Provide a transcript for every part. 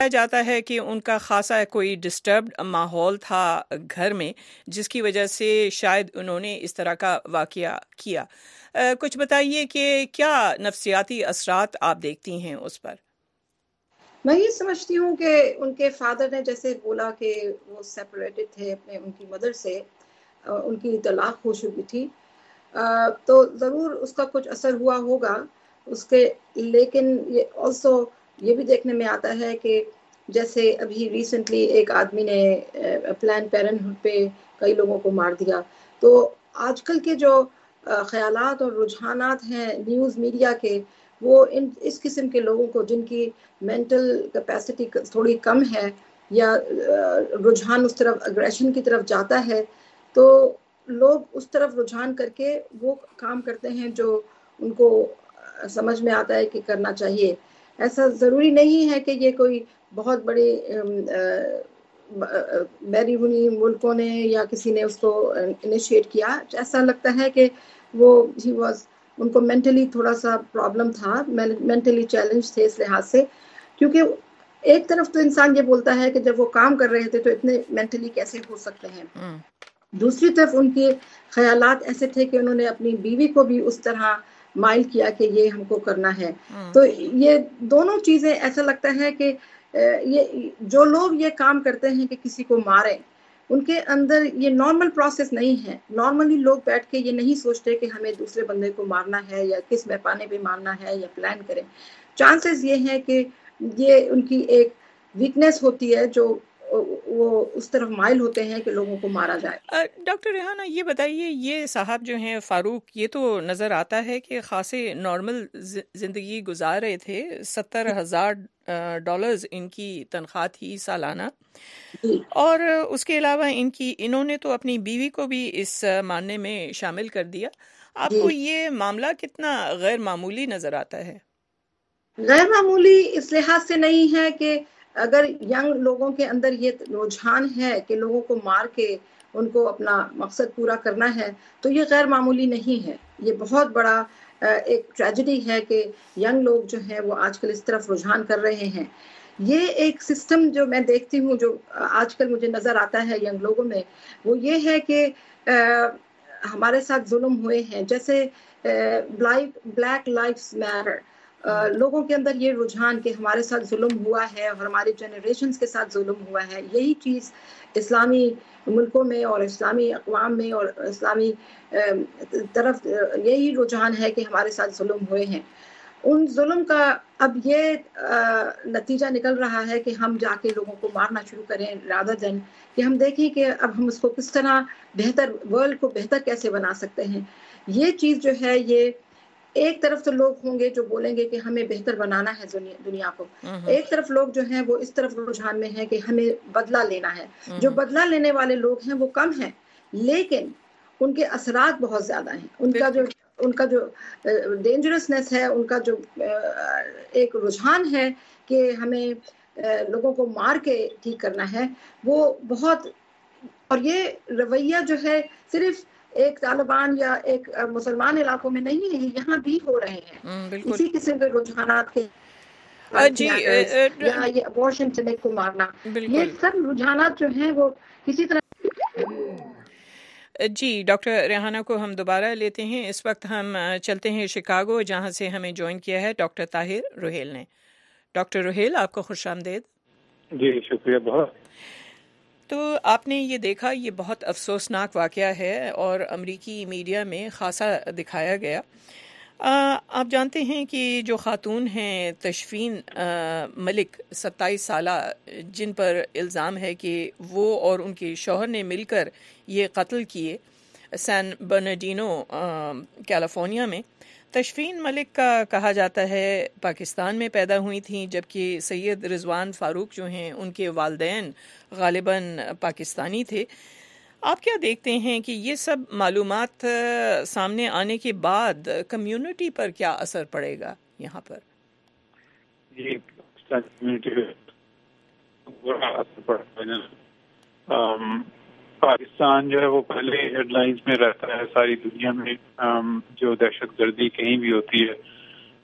جاتا ہے کہ ان کا خاصا کوئی ڈسٹربڈ ماحول تھا گھر میں، جس کی وجہ سے شاید انہوں نے اس طرح کا واقعہ کیا۔ کچھ بتائیے کہ کیا نفسیاتی اثرات آپ دیکھتی ہیں اس پر؟ میں یہ سمجھتی ہوں کہ ان کے فادر نے جیسے بولا کہ وہ سیپریٹڈ تھے ان کی مدر سے، ان کی طلاق ہو چکی تھی، تو ضرور اس کا کچھ اثر ہوا ہوگا اس کے، لیکن یہ آلسو یہ بھی دیکھنے میں آتا ہے کہ جیسے ابھی ریسنٹلی ایک آدمی نے پلان پیرنٹ ہوڈ پہ کئی لوگوں کو مار دیا، تو آج کل کے جو خیالات اور رجحانات ہیں نیوز میڈیا کے، وہ اس قسم کے لوگوں کو جن کی مینٹل کیپیسٹی تھوڑی کم ہے یا رجحان اس طرف اگریشن کی طرف جاتا ہے، تو لوگ اس طرف رجحان کر کے وہ کام کرتے ہیں جو ان کو سمجھ میں آتا ہے کہ کرنا چاہیے۔ ایسا ضروری نہیں ہے کہ یہ کوئی بہت بڑے بیرونی ملکوں نے یا کسی نے اس کو انیشیٹ کیا، ایسا لگتا ہے کہ وہ ان کو مینٹلی تھوڑا سا پرابلم تھا، مینٹلی چیلنج تھے اس لحاظ سے، کیونکہ ایک طرف تو انسان یہ بولتا ہے کہ جب وہ کام کر رہے تھے تو اتنے مینٹلی کیسے ہو سکتے ہیں، دوسری طرف ان کے خیالات ایسے تھے کہ انہوں نے اپنی بیوی کو بھی اس طرح مائل کیا کہ یہ ہم کو کرنا ہے۔ تو یہ دونوں چیزیں ایسا لگتا ہے کہ یہ جو لوگ یہ کام کرتے ہیں کہ کسی کو ماریں، ان کے اندر یہ نارمل پروسیس نہیں ہے۔ نارملی لوگ بیٹھ کے یہ نہیں سوچتے کہ ہمیں دوسرے بندے کو مارنا ہے یا کس پیمانے پہ مارنا ہے یا پلان کریں۔ چانسز یہ ہیں کہ یہ ان کی ایک ویکنیس ہوتی ہے جو وہ اس طرف مائل ہوتے ہیں کہ لوگوں کو مارا جائے۔ ڈاکٹر ریحانہ یہ بتائیے، یہ صاحب جو ہیں فاروق، یہ تو نظر آتا ہے کہ خاصے نارمل زندگی گزار رہے تھے، $70,000 ان کی تنخواہ تھی سالانہ، اور اس کے علاوہ انہوں نے تو اپنی بیوی کو بھی اس ماننے میں شامل کر دیا۔ آپ کو یہ معاملہ کتنا غیر معمولی نظر آتا ہے؟ غیر معمولی اس لحاظ سے نہیں ہے کہ اگر ینگ لوگوں کے اندر یہ رجحان ہے کہ لوگوں کو مار کے ان کو اپنا مقصد پورا کرنا ہے، تو یہ غیر معمولی نہیں ہے۔ یہ بہت بڑا ایک ٹریجڈی ہے کہ ینگ لوگ جو ہیں وہ آج کل اس طرف رجحان کر رہے ہیں۔ یہ ایک سسٹم جو میں دیکھتی ہوں جو آج کل مجھے نظر آتا ہے ینگ لوگوں میں، وہ یہ ہے کہ ہمارے ساتھ ظلم ہوئے ہیں، جیسے بلیک لائفز میٹر، لوگوں کے اندر یہ رجحان کہ ہمارے ساتھ ظلم ہوا ہے اور ہماری جنریشنز کے ساتھ ظلم ہوا ہے، یہی چیز اسلامی ملکوں میں اور اسلامی اقوام میں اور اسلامی طرف یہی رجحان ہے کہ ہمارے ساتھ ظلم ہوئے ہیں۔ ان ظلم کا اب یہ نتیجہ نکل رہا ہے کہ ہم جا کے لوگوں کو مارنا شروع کریں، رادر دین کہ ہم دیکھیں کہ اب ہم اس کو کس طرح بہتر ورلڈ کو بہتر کیسے بنا سکتے ہیں۔ یہ چیز جو ہے، یہ ایک طرف تو لوگ ہوں گے جو بولیں گے کہ ہمیں بہتر بنانا ہے دنیا کو، ایک طرف لوگ جو ہیں وہ اس طرف رجحان میں ہیں کہ ہمیں بدلہ لینا ہے۔ جو بدلہ لینے والے لوگ ہیں وہ کم ہیں، لیکن ان کے اثرات بہت زیادہ ہیں۔ ان کا جو ڈینجرسنس ہے، ان کا جو ایک رجحان ہے کہ ہمیں لوگوں کو مار کے ٹھیک کرنا ہے، وہ بہت، اور یہ رویہ جو ہے صرف ایک طالبان یا ایک مسلمان علاقوں میں نہیں ہے، یہاں بھی ہو رہے ہیں اسی قسم کے رجحانات کے، یا یہ ابورشن کلینک کو مارنا، یہ سب رجحانات جو ہیں وہ کسی طرح۔ جی ڈاکٹر ریحانہ کو ہم دوبارہ لیتے ہیں۔ اس وقت ہم چلتے ہیں شکاگو، جہاں سے ہمیں جوائن کیا ہے ڈاکٹر طاہر روہیل نے۔ ڈاکٹر روہیل، آپ کو خوش آمدید۔ جی شکریہ بہت۔ تو آپ نے یہ دیکھا، یہ بہت افسوسناک واقعہ ہے اور امریکی میڈیا میں خاصا دکھایا گیا۔ آپ جانتے ہیں کہ جو خاتون ہیں تشفین ملک، 27 سالہ، جن پر الزام ہے کہ وہ اور ان کے شوہر نے مل کر یہ قتل کیے سین برنارڈینو کیلیفورنیا میں۔ تشفین ملک کا کہا جاتا ہے پاکستان میں پیدا ہوئی تھیں، جبکہ سید رضوان فاروق جو ہیں ان کے والدین غالباً پاکستانی تھے۔ آپ کیا دیکھتے ہیں کہ یہ سب معلومات سامنے آنے کے بعد کمیونٹی پر کیا اثر پڑے گا یہاں پر؟ جی کمیونٹی پہ برا اثر پڑتا ہے۔ پاکستان جو ہے وہ پہلے ہیڈ لائنز میں رہتا ہے ساری دنیا میں، جو دہشت گردی کہیں بھی ہوتی ہے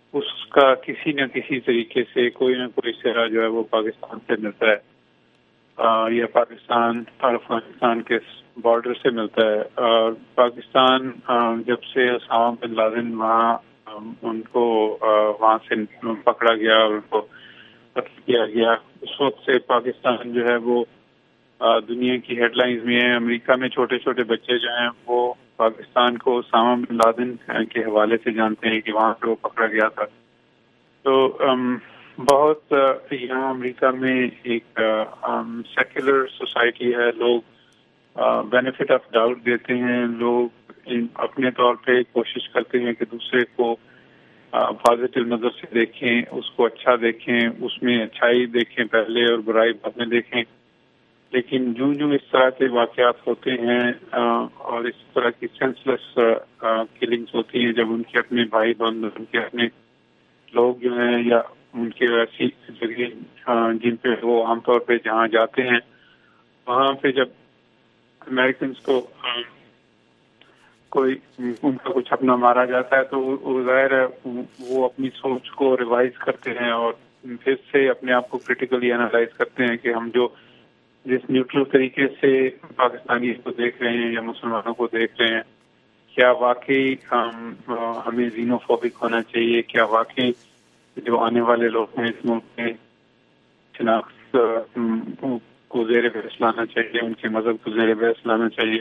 اس کا کسی نہ کسی طریقے سے کوئی نہ کوئی سہرا جو ہے وہ پاکستان سے ملتا ہے یا پاکستان اور افغانستان کے بارڈر سے ملتا ہے. اور پاکستان جب سے اسامہ بن لادن وہاں ان کو وہاں سے پکڑا گیا اور ان کو قتل کیا گیا, اس وقت سے پاکستان جو ہے وہ دنیا کی ہیڈ لائنز میں ہے. امریکہ میں چھوٹے چھوٹے بچے جو ہیں وہ پاکستان کو اسامہ بن لادن کے حوالے سے جانتے ہیں کہ وہاں پہ وہ پکڑا گیا تھا. تو بہت یہاں امریکہ میں ایک سیکولر سوسائٹی ہے. لوگ بینیفٹ آف ڈاؤٹ دیتے ہیں, لوگ اپنے طور پہ کوشش کرتے ہیں کہ دوسرے کو پازیٹیو نظر سے دیکھیں, اس کو اچھا دیکھیں, اس میں اچھائی دیکھیں پہلے اور برائی بعد میں دیکھیں. لیکن جو اس طرح کے واقعات ہوتے ہیں اور اس طرح کی سینسلیس کلنگز ہوتی ہیں, جب ان کے اپنے بھائی بہن, ان کے اپنے لوگ جو ہیں یا ان کے ایسی جگہ جن پہ وہ عام طور پہ جہاں جاتے ہیں وہاں پہ جب امریکنز کو کوئی ان کا کچھ اپنا مارا جاتا ہے تو ظاہر ہے وہ اپنی سوچ کو ریوائز کرتے ہیں اور پھر سے اپنے آپ کو کریٹیکلی انالائز کرتے ہیں کہ ہم جو جس نیوٹرل طریقے سے پاکستانی کو دیکھ رہے ہیں یا مسلمانوں کو دیکھ رہے ہیں, کیا واقعی ہمیں زینوفوبک ہونا چاہیے, کیا واقعی جو آنے والے لوگ ہیں اس ملک میں شناخت کو زیر بحث لانا چاہیے, ان کے مذہب کو زیر بحث لانا چاہیے.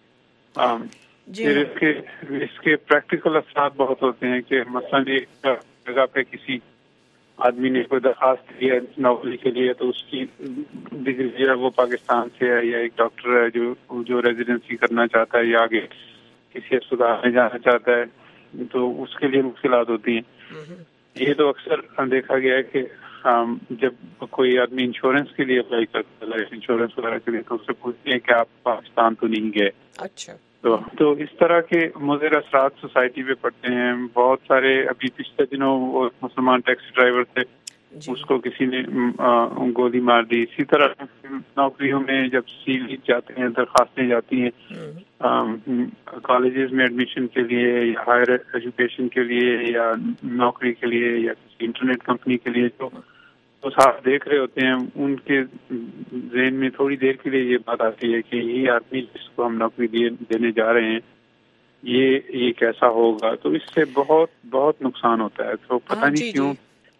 پھر اس کے پریکٹیکل اثرات بہت ہوتے ہیں کہ مثلاً ایک جگہ پہ کسی آدمی نے کوئی درخواست دی ہے نوکری کے لیے تو اس کی ڈگری جو ہے وہ پاکستان سے ہے, یا ایک ڈاکٹر ہے جو ریزیڈنسی کرنا چاہتا ہے یا آگے کسی اسپتال میں جانا چاہتا ہے تو اس کے لیے مشکلات ہوتی ہیں. یہ تو اکثر دیکھا گیا ہے کہ جب کوئی آدمی انشورنس کے لیے اپلائی کرتا ہے, لائف انشورنس وغیرہ کے لیے, تو اس سے پوچھتے ہیں کہ آپ پاکستان تو نہیں گئے. اچھا. تو اس طرح کے مضر اثرات سوسائٹی پہ پڑتے ہیں. بہت سارے ابھی پچھلے دنوں وہ مسلمان ٹیکسی ڈرائیور تھے, اس کو کسی نے گولی مار دی. اسی طرح نوکریوں میں جب سی وی جاتے ہیں, درخواستیں جاتی ہیں کالجز میں ایڈمیشن کے لیے یا ہائر ایجوکیشن کے لیے یا نوکری کے لیے یا کسی انٹرنیٹ کمپنی کے لیے, تو صاحب دیکھ رہے ہوتے ہیں ان کے ذہن میں تھوڑی دیر کے لیے یہ بات آتی ہے کہ یہ آدمی جس کو ہم نوکری دینے جا رہے ہیں یہ کیسا ہوگا. تو اس سے بہت بہت نقصان ہوتا ہے. تو پتہ نہیں کیوں.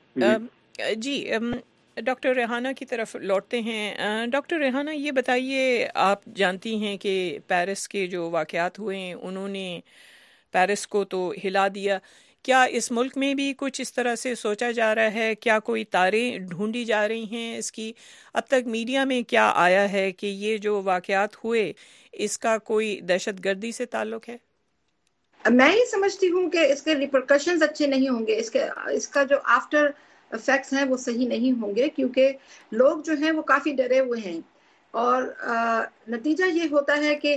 جی ڈاکٹر ریحانہ کی طرف لوٹتے ہیں. ڈاکٹر ریحانہ یہ بتائیے, آپ جانتی ہیں کہ پیرس کے جو واقعات ہوئے ہیں انہوں نے پیرس کو تو ہلا دیا. کیا اس ملک میں بھی کچھ اس طرح سے سوچا جا رہا ہے؟ کیا کوئی تاریں ڈھونڈی جا رہی ہیں اس کی؟ اب تک میڈیا میں کیا آیا ہے کہ یہ جو واقعات ہوئے اس کا کوئی دہشت گردی سے تعلق ہے؟ میں یہ سمجھتی ہوں کہ اس کے ریپرکشنز اچھے نہیں ہوں گے. اس کا جو آفٹر افیکٹس ہیں وہ صحیح نہیں ہوں گے, کیونکہ لوگ جو ہیں وہ کافی ڈرے ہوئے ہیں. اور نتیجہ یہ ہوتا ہے کہ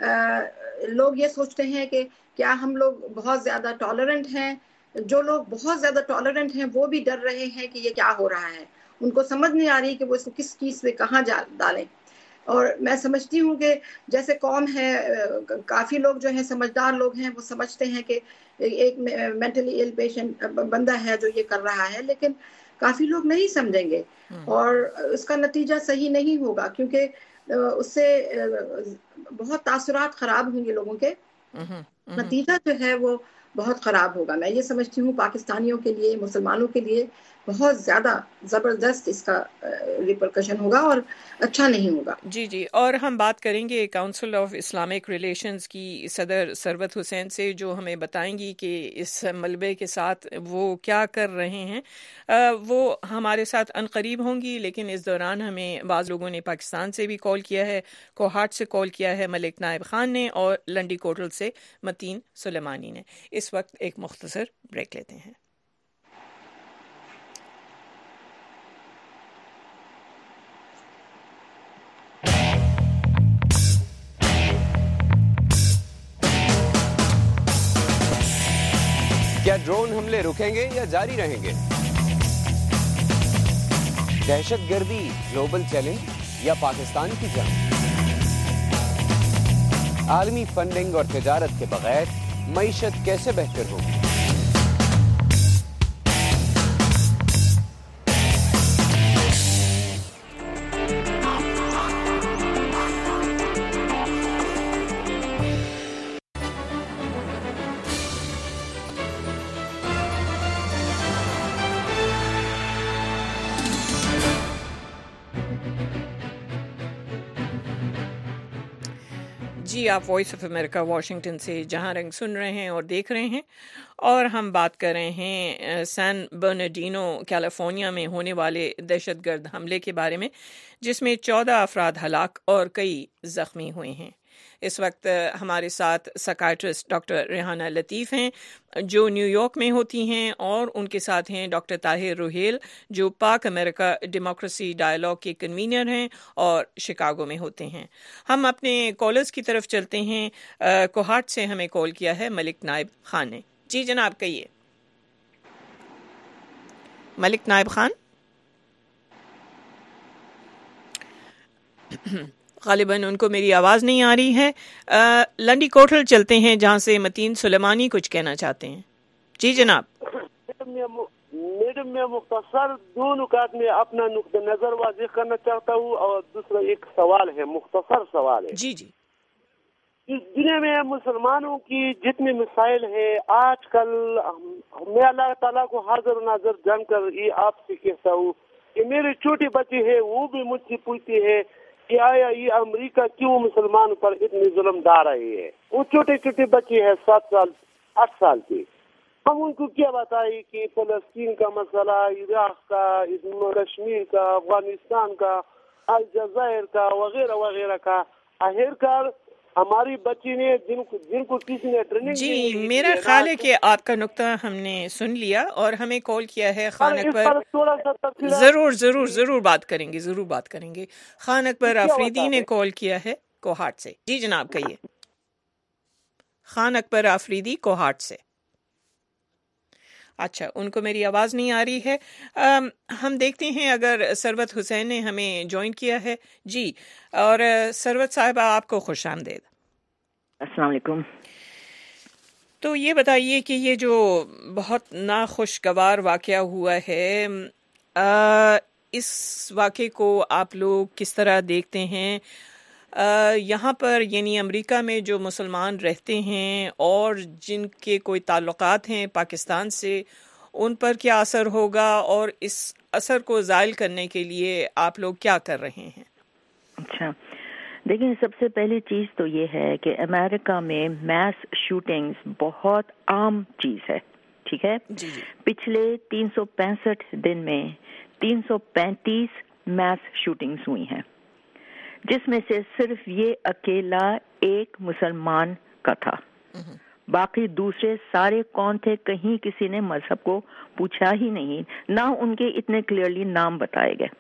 لوگ یہ سوچتے ہیں کہ کیا ہم لوگ بہت زیادہ ٹالرنٹ ہیں. جو لوگ بہت زیادہ ٹالرنٹ ہیں وہ بھی ڈر رہے ہیں کہ یہ کیا ہو رہا ہے. ان کو سمجھ نہیں آ رہی کہ وہ اس کو کس چیز پہ کہاں ڈالیں. اور میں سمجھتی ہوں کہ جیسے قوم ہے, کافی لوگ جو ہیں سمجھدار لوگ ہیں, وہ سمجھتے ہیں کہ ایک مینٹلی ایل پیشنٹ بندہ ہے جو یہ کر رہا ہے, لیکن کافی لوگ نہیں سمجھیں گے اور اس کا نتیجہ صحیح نہیں ہوگا, کیونکہ اس سے بہت تاثرات خراب ہوں گے لوگوں کے. نتیجہ جو ہے وہ بہت خراب ہوگا. میں یہ سمجھتی ہوں پاکستانیوں کے لیے, مسلمانوں کے لیے بہت زیادہ زبردست اس کا ریپرکشن ہوگا اور اچھا نہیں ہوگا. جی اور ہم بات کریں گے کونسل آف اسلامک ریلیشنز کی صدر ثروت حسین سے, جو ہمیں بتائیں گی کہ اس ملبے کے ساتھ وہ کیا کر رہے ہیں. وہ ہمارے ساتھ عنقریب ہوں گی, لیکن اس دوران ہمیں بعض لوگوں نے پاکستان سے بھی کال کیا ہے, کوہاٹ سے کال کیا ہے ملک نائب خان نے, اور لنڈی کوٹل سے متین سلیمانی نے. اس وقت ایک مختصر بریک لیتے ہیں. کیا ڈرون حملے رکیں گے یا جاری رہیں گے؟ دہشت گردی گلوبل چیلنج یا پاکستان کی جنگ؟ عالمی فنڈنگ اور تجارت کے بغیر معیشت کیسے بہتر ہوگی؟ जी, आप वॉइस ऑफ अमेरिका वाशिंगटन से जहां रंग सुन रहे हैं और देख रहे हैं, और हम बात कर रहे हैं सैन बर्नार्डिनो कैलिफोर्निया में होने वाले दहशतगर्द हमले के बारे में, जिसमें 14 अफराद हलाक और कई जख्मी हुए हैं। इस वक्त हमारे साथ साइकियाट्रिस्ट डॉक्टर रेहाना लतीफ़ हैं, जो न्यूयॉर्क में होती हैं, और उनके साथ हैं डॉक्टर ताहिर रोहेल, जो पाक अमेरिका डेमोक्रेसी डायलॉग के कन्वीनर हैं और शिकागो में होते हैं। हम अपने कॉलर्स की तरफ चलते हैं। कोहाट से हमें कॉल किया है मलिक नाइब खान ने। जी जनाब, कहिए। मलिक नाइब खान, गालिबन उनको मेरी आवाज़ नहीं आ रही है। लंडी कोटल चलते हैं, जहाँ से मतीन सुलेमानी कुछ कहना चाहते हैं। जी जनाब। मैडम, मैं मुख्तसर दो नुकात में अपना नुक्ता नज़र वाज़ेह करना चाहता हूँ, और दूसरा एक सवाल है, मुख्तसर सवाल है। जी जी। इस दुनिया में मुसलमानों की जितने मिसाइल हैं, आजकल मैं अल्लाह ताला को हाजिर नाजर जानकर ये आपसे कहता हूँ कि मेरे छोटे बच्चे हैं, वो भी मुझसे पूछते हैं कि आया ये अमेरिका क्यों मुसलमान पर इतने जुल्म डाल रही है। वो छोटे छोटे बच्चे हैं, 7 साल 8 साल के। हम उनको क्या बताएं कि फलस्तीन का मसला, इराक का, कश्मीर का, अफगानिस्तान का, अलजायर का, वगैरह वगैरह का। आखिरकार हमारी बच्ची ने जिनको किसी ने ट्रेनिंग जी, मेरा ख्याल है कि आपका नुक्ता हमने सुन लिया और हमें कॉल किया है खान अकबर। थोड़ा सा जरूर बात करेंगे। खान अकबर आफरीदी ने कॉल किया है कोहाट से। जी जनाब, कहिए। खान अकबर आफरीदी कोहाट से। अच्छा, उनको मेरी आवाज़ नहीं आ रही है। हम देखते हैं अगर सरवत हुसैन ने हमें ज्वाइन किया है। जी, और सरवत साहिबा, आपको खुश आमदेद। अस्सलाम वालेकुम। तो ये बताइए कि ये जो बहुत नाखुशगवार वाक़या हुआ है, इस वाक़े को आप लोग किस तरह देखते हैं? यहाँ पर यानी अमेरिका में जो मुसलमान रहते हैं और जिनके कोई ताल्लुकात हैं पाकिस्तान से, उन पर क्या असर होगा, और इस असर को ज़ाइल करने के लिए आप लोग क्या कर रहे हैं? अच्छा, देखिए, सबसे पहली चीज़ तो ये है कि अमेरिका में मैस शूटिंग्स बहुत आम चीज़ है, ठीक है। जी जी। पिछले 365 दिन में 335 मैस शूटिंग्स हुई हैं, जिसमें से सिर्फ ये अकेला एक मुसलमान का था। बाकी दूसरे सारे कौन थे, कहीं किसी ने मजहब को पूछा ही नहीं, ना उनके इतने क्लियरली नाम बताए गए।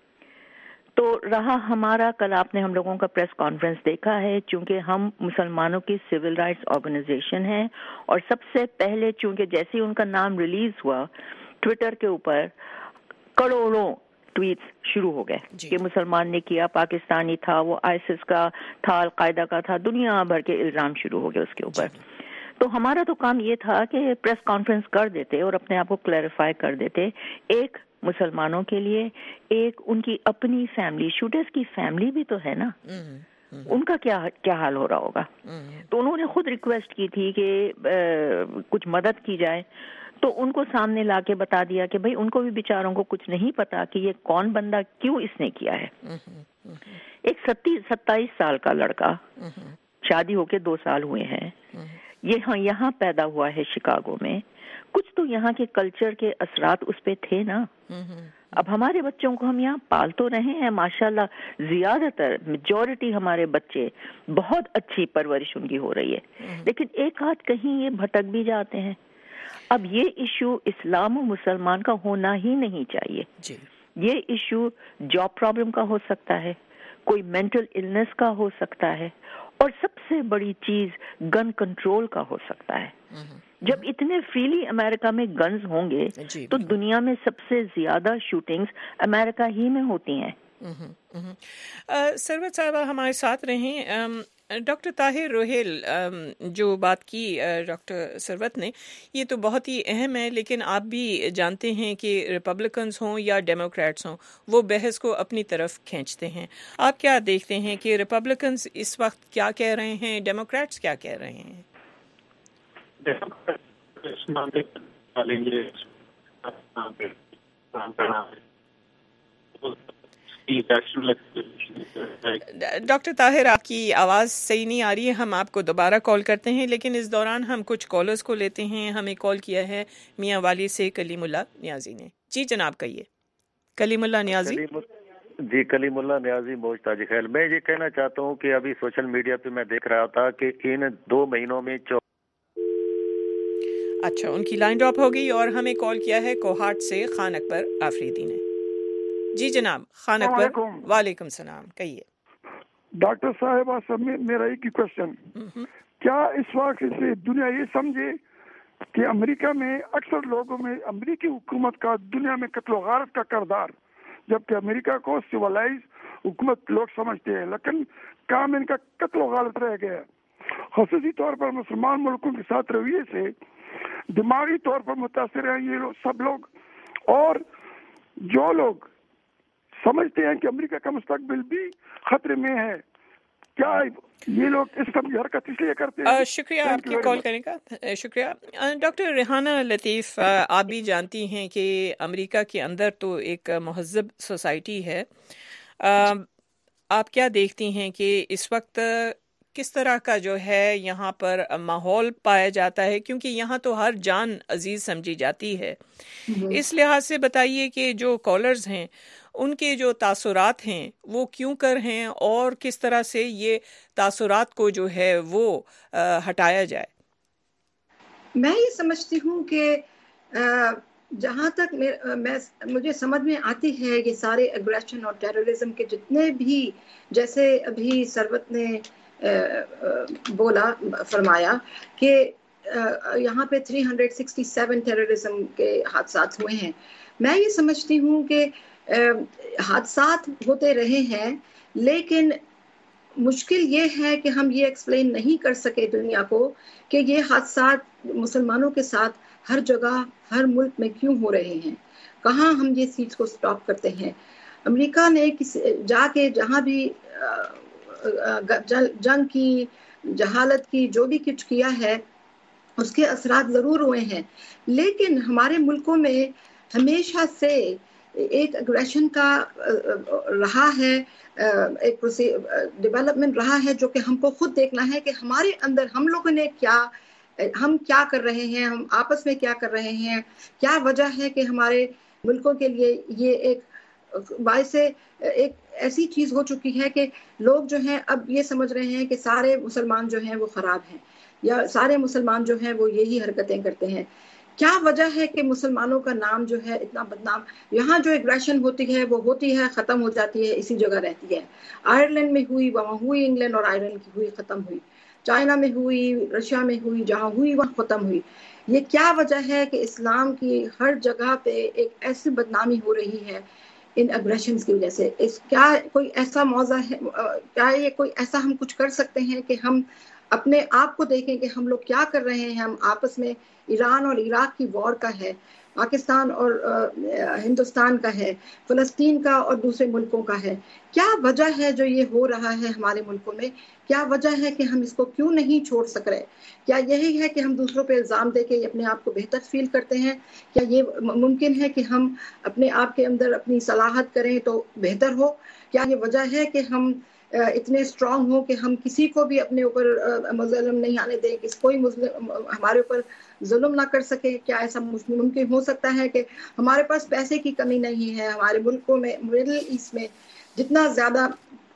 तो रहा हमारा, कल आपने हम लोगों का प्रेस कॉन्फ्रेंस देखा है, चूंकि हम मुसलमानों की सिविल राइट्स ऑर्गेनाइजेशन है, और सबसे पहले चूंकि जैसे ही उनका नाम रिलीज हुआ, ट्विटर के ऊपर करोड़ों ट्वीट्स शुरू हो गए कि मुसलमान ने किया, पाकिस्तानी था, वो आईसिस का था, अलकायदा का था, दुनिया भर के इल्जाम शुरू हो गए उसके ऊपर। तो हमारा तो काम ये था कि प्रेस कॉन्फ्रेंस कर देते और अपने आप को क्लैरिफाई कर देते, एक मुसलमानों के लिए, एक उनकी अपनी फैमिली, शूटर्स की फैमिली भी तो है ना, उनका क्या हाल हो रहा होगा। तो उन्होंने खुद रिक्वेस्ट की थी कि कुछ मदद की जाए, तो उनको सामने लाके बता दिया कि भाई उनको भी बेचारों को कुछ नहीं पता कि ये कौन बंदा क्यों इसने किया है। एक 27 साल का लड़का, शादी होके 2 साल हुए हैं, ये यहाँ पैदा हुआ है शिकागो में, कुछ तो यहाँ के कल्चर के असरात उस पे थे ना। अब हमारे बच्चों को हम यहाँ पाल तो रहे हैं, माशाल्लाह, ज्यादातर मेजॉरिटी हमारे बच्चे, बहुत अच्छी परवरिश उनकी हो रही है, लेकिन एक आध कहीं ये भटक भी जाते हैं। अब ये इशू इस्लाम और मुसलमान का होना ही नहीं चाहिए जी। ये इशू जॉब प्रॉब्लम का हो सकता है, कोई मेंटल इलनेस का हो सकता है, और सबसे बड़ी चीज गन कंट्रोल का हो सकता है। जब इतने फ्रीली अमेरिका में गन्स होंगे तो दुनिया में सबसे ज्यादा शूटिंग्स अमेरिका ही में होती हैं। सरवत साहबा हमारे साथ रहें। डॉक्टर ताहिर रोहेल, जो बात की डॉक्टर सरवत ने, ये तो बहुत ही अहम है, लेकिन आप भी जानते हैं कि रिपब्लिकन्स हों या डेमोक्रेट्स हों, वो बहस को अपनी तरफ खींचते हैं। आप क्या देखते हैं कि रिपब्लिकन्स इस वक्त क्या कह रहे हैं, डेमोक्रेट्स क्या कह रहे हैं? ڈاکٹر طاہر آپ کی آواز صحیح نہیں آ رہی ہے، ہم آپ کو دوبارہ کال کرتے ہیں، لیکن اس دوران ہم کچھ کالرز کو لیتے ہیں۔ ہمیں کال کیا ہے میاں والی سے کلیم اللہ نیازی نے۔ جی جناب کہیے۔ کلیم اللہ نیازی۔ جی کلیم اللہ نیازی موج تاج خیل۔ میں یہ کہنا چاہتا ہوں کہ ابھی سوشل میڈیا پہ میں دیکھ رہا تھا کہ ان 2 مہینوں میں اچھا ان کی لائن ڈراپ ہو گئی، اور ہمیں کال کیا ہے کوہاٹ سے خان اکبر آفریدی نے۔ جی جناب خان اکبر۔ وعلیکم السلام، کہیے۔ ڈاکٹر صاحبہ میرا ایک ہی کوشچن، کیا اس وقت سے دنیا یہ سمجھے کہ امریکہ میں اکثر لوگوں میں امریکی حکومت کا دنیا میں قتل و غارت کا کردار، جبکہ امریکہ کو سیولائز حکومت لوگ سمجھتے ہیں، لیکن کام ان کا قتل و غارت رہ گیا، خصوصی طور پر مسلمان ملکوں کے ساتھ رویے سے دماغی طور پر متاثر ہیں یہ سب لوگ، اور جو لوگ سمجھتے ہیں کہ امریکہ کا مستقبل بھی خطرے میں ہے، کیا یہ لوگ اس طرح کی حرکت اس لیے کرتے ہیں؟ شکریہ آپ کی کال کرنے کا، شکریہ۔ ڈاکٹر ریحانہ لطیف، آپ بھی جانتی ہیں کہ امریکہ کے اندر تو ایک مہذب سوسائٹی ہے، آپ کیا دیکھتی ہیں کہ اس وقت کس طرح کا جو ہے یہاں پر ماحول پایا جاتا ہے، کیونکہ یہاں تو ہر جان عزیز سمجھی جاتی ہے، اس لحاظ سے بتائیے کہ جو کالرز ہیں ان کے جو تاثرات ہیں وہ کیوں کر ہیں، اور کس طرح سے یہ تاثرات کو جو ہے وہ ہٹایا جائے؟ میں یہ سمجھتی ہوں کہ جہاں تک مجھے سمجھ میں آتی ہے یہ سارے اگریشن اور ٹیررزم کے جتنے بھی، جیسے ابھی ثروت نے فرمایا کہ یہاں پہ 367 ٹیررزم کے حادثات ہوئے ہیں، میں یہ سمجھتی ہوں کہ حادثات ہوتے رہے ہیں، لیکن مشکل یہ ہے کہ ہم یہ ایکسپلین نہیں کر سکے دنیا کو کہ یہ حادثات مسلمانوں کے ساتھ ہر جگہ ہر ملک میں کیوں ہو رہے ہیں، کہاں ہم یہ چیز کو سٹاپ کرتے ہیں۔ امریکہ نے جا کے جہاں بھی جنگ کی، جہالت کی، جو بھی کچھ کیا ہے اس کے اثرات ضرور ہوئے ہیں، لیکن ہمارے ملکوں میں ہمیشہ سے ایک اگریشن کا رہا ہے، ایک ڈیولپمنٹ رہا ہے، جو کہ ہم کو خود دیکھنا ہے کہ ہمارے اندر ہم لوگوں نے ہم کیا کر رہے ہیں، ہم آپس میں کیا کر رہے ہیں، کیا وجہ ہے کہ ہمارے ملکوں کے لیے یہ ایک باعث ایک ایسی چیز ہو چکی ہے کہ لوگ جو ہیں اب یہ سمجھ رہے ہیں کہ سارے مسلمان جو ہیں وہ خراب ہیں، یا سارے مسلمان جو ہیں وہ یہی حرکتیں کرتے ہیں۔ کیا وجہ ہے کہ مسلمانوں کا نام جو ہے اتنا بدنام؟ یہاں جو اگریشن ہوتی ہے وہ ہوتی ہے، ختم ہو جاتی ہے، اسی جگہ رہتی ہے۔ آئرلینڈ میں ہوئی وہاں ہوئی، انگلینڈ اور آئرلینڈ کی ہوئی ختم ہوئی، چائنا میں ہوئی، رشیا میں ہوئی، جہاں ہوئی وہاں ختم ہوئی۔ یہ کیا وجہ ہے کہ اسلام کی ہر جگہ پہ ایک ایسی بدنامی ہو رہی ہے ان اگریشنز کی وجہ سے؟ کیا کوئی ایسا موضوع ہے، کیا یہ کوئی ایسا ہم کچھ کر سکتے ہیں کہ ہم اپنے آپ کو دیکھیں کہ ہم لوگ کیا کر رہے ہیں؟ ہم آپس میں ایران اور عراق کی وار کا ہے، پاکستان اور ہندوستان کا ہے، فلسطین کا اور دوسرے ملکوں کا ہے۔ کیا وجہ ہے جو یہ ہو رہا ہے ہمارے ملکوں میں؟ کیا وجہ ہے کہ ہم اس کو کیوں نہیں چھوڑ سک رہے؟ کیا یہی ہے کہ ہم دوسروں پہ الزام دے کے اپنے آپ کو بہتر فیل کرتے ہیں؟ کیا یہ ممکن ہے کہ ہم اپنے آپ کے اندر اپنی صلاحت کریں تو بہتر ہو؟ کیا یہ وجہ ہے کہ ہم اتنے اسٹرانگ ہوں کہ ہم کسی کو بھی اپنے اوپر ظلم نہیں آنے دیں، کہ کوئی ہمارے اوپر ظلم نہ کر سکے؟ کیا ایسا ممکن ہو سکتا ہے کہ ہمارے پاس پیسے کی کمی نہیں ہے؟ ہمارے ملکوں میں، مڈل ایسٹ میں جتنا زیادہ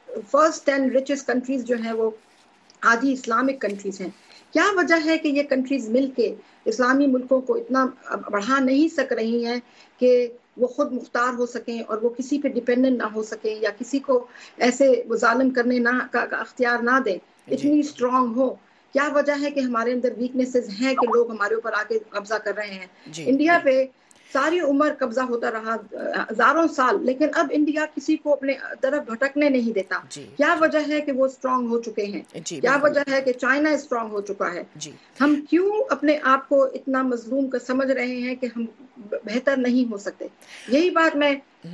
فرسٹ 10 ریچسٹ کنٹریز جو ہیں وہ آدھی اسلامک کنٹریز ہیں۔ کیا وجہ ہے کہ یہ کنٹریز مل کے اسلامی ملکوں کو اتنا بڑھا نہیں سک رہی ہیں کہ وہ خود مختار ہو سکیں اور وہ کسی پہ ڈیپینڈنٹ نہ ہو سکیں، یا کسی کو ایسے ظالم کرنے کا اختیار نہ دیں، اتنی اسٹرانگ ہو؟ کیا وجہ ہے کہ ہمارے اندر ویکنیسز ہیں کہ لوگ ہمارے اوپر آ کے قبضہ کر رہے ہیں؟ انڈیا پہ ساری عمر قبضہ ہوتا رہا، ہزاروں سال، لیکن اب انڈیا کسی کو اپنے طرف بھٹکنے نہیں دیتا۔ کیا وجہ ہے کہ وہ اسٹرانگ ہو چکے ہیں؟ کیا وجہ ہے کہ چائنا اسٹرانگ ہو چکا ہے؟ ہم کیوں اپنے آپ کو اتنا مظلوم کا سمجھ رہے ہیں کہ ہم بہتر نہیں ہو سکتے؟ یہی بات میں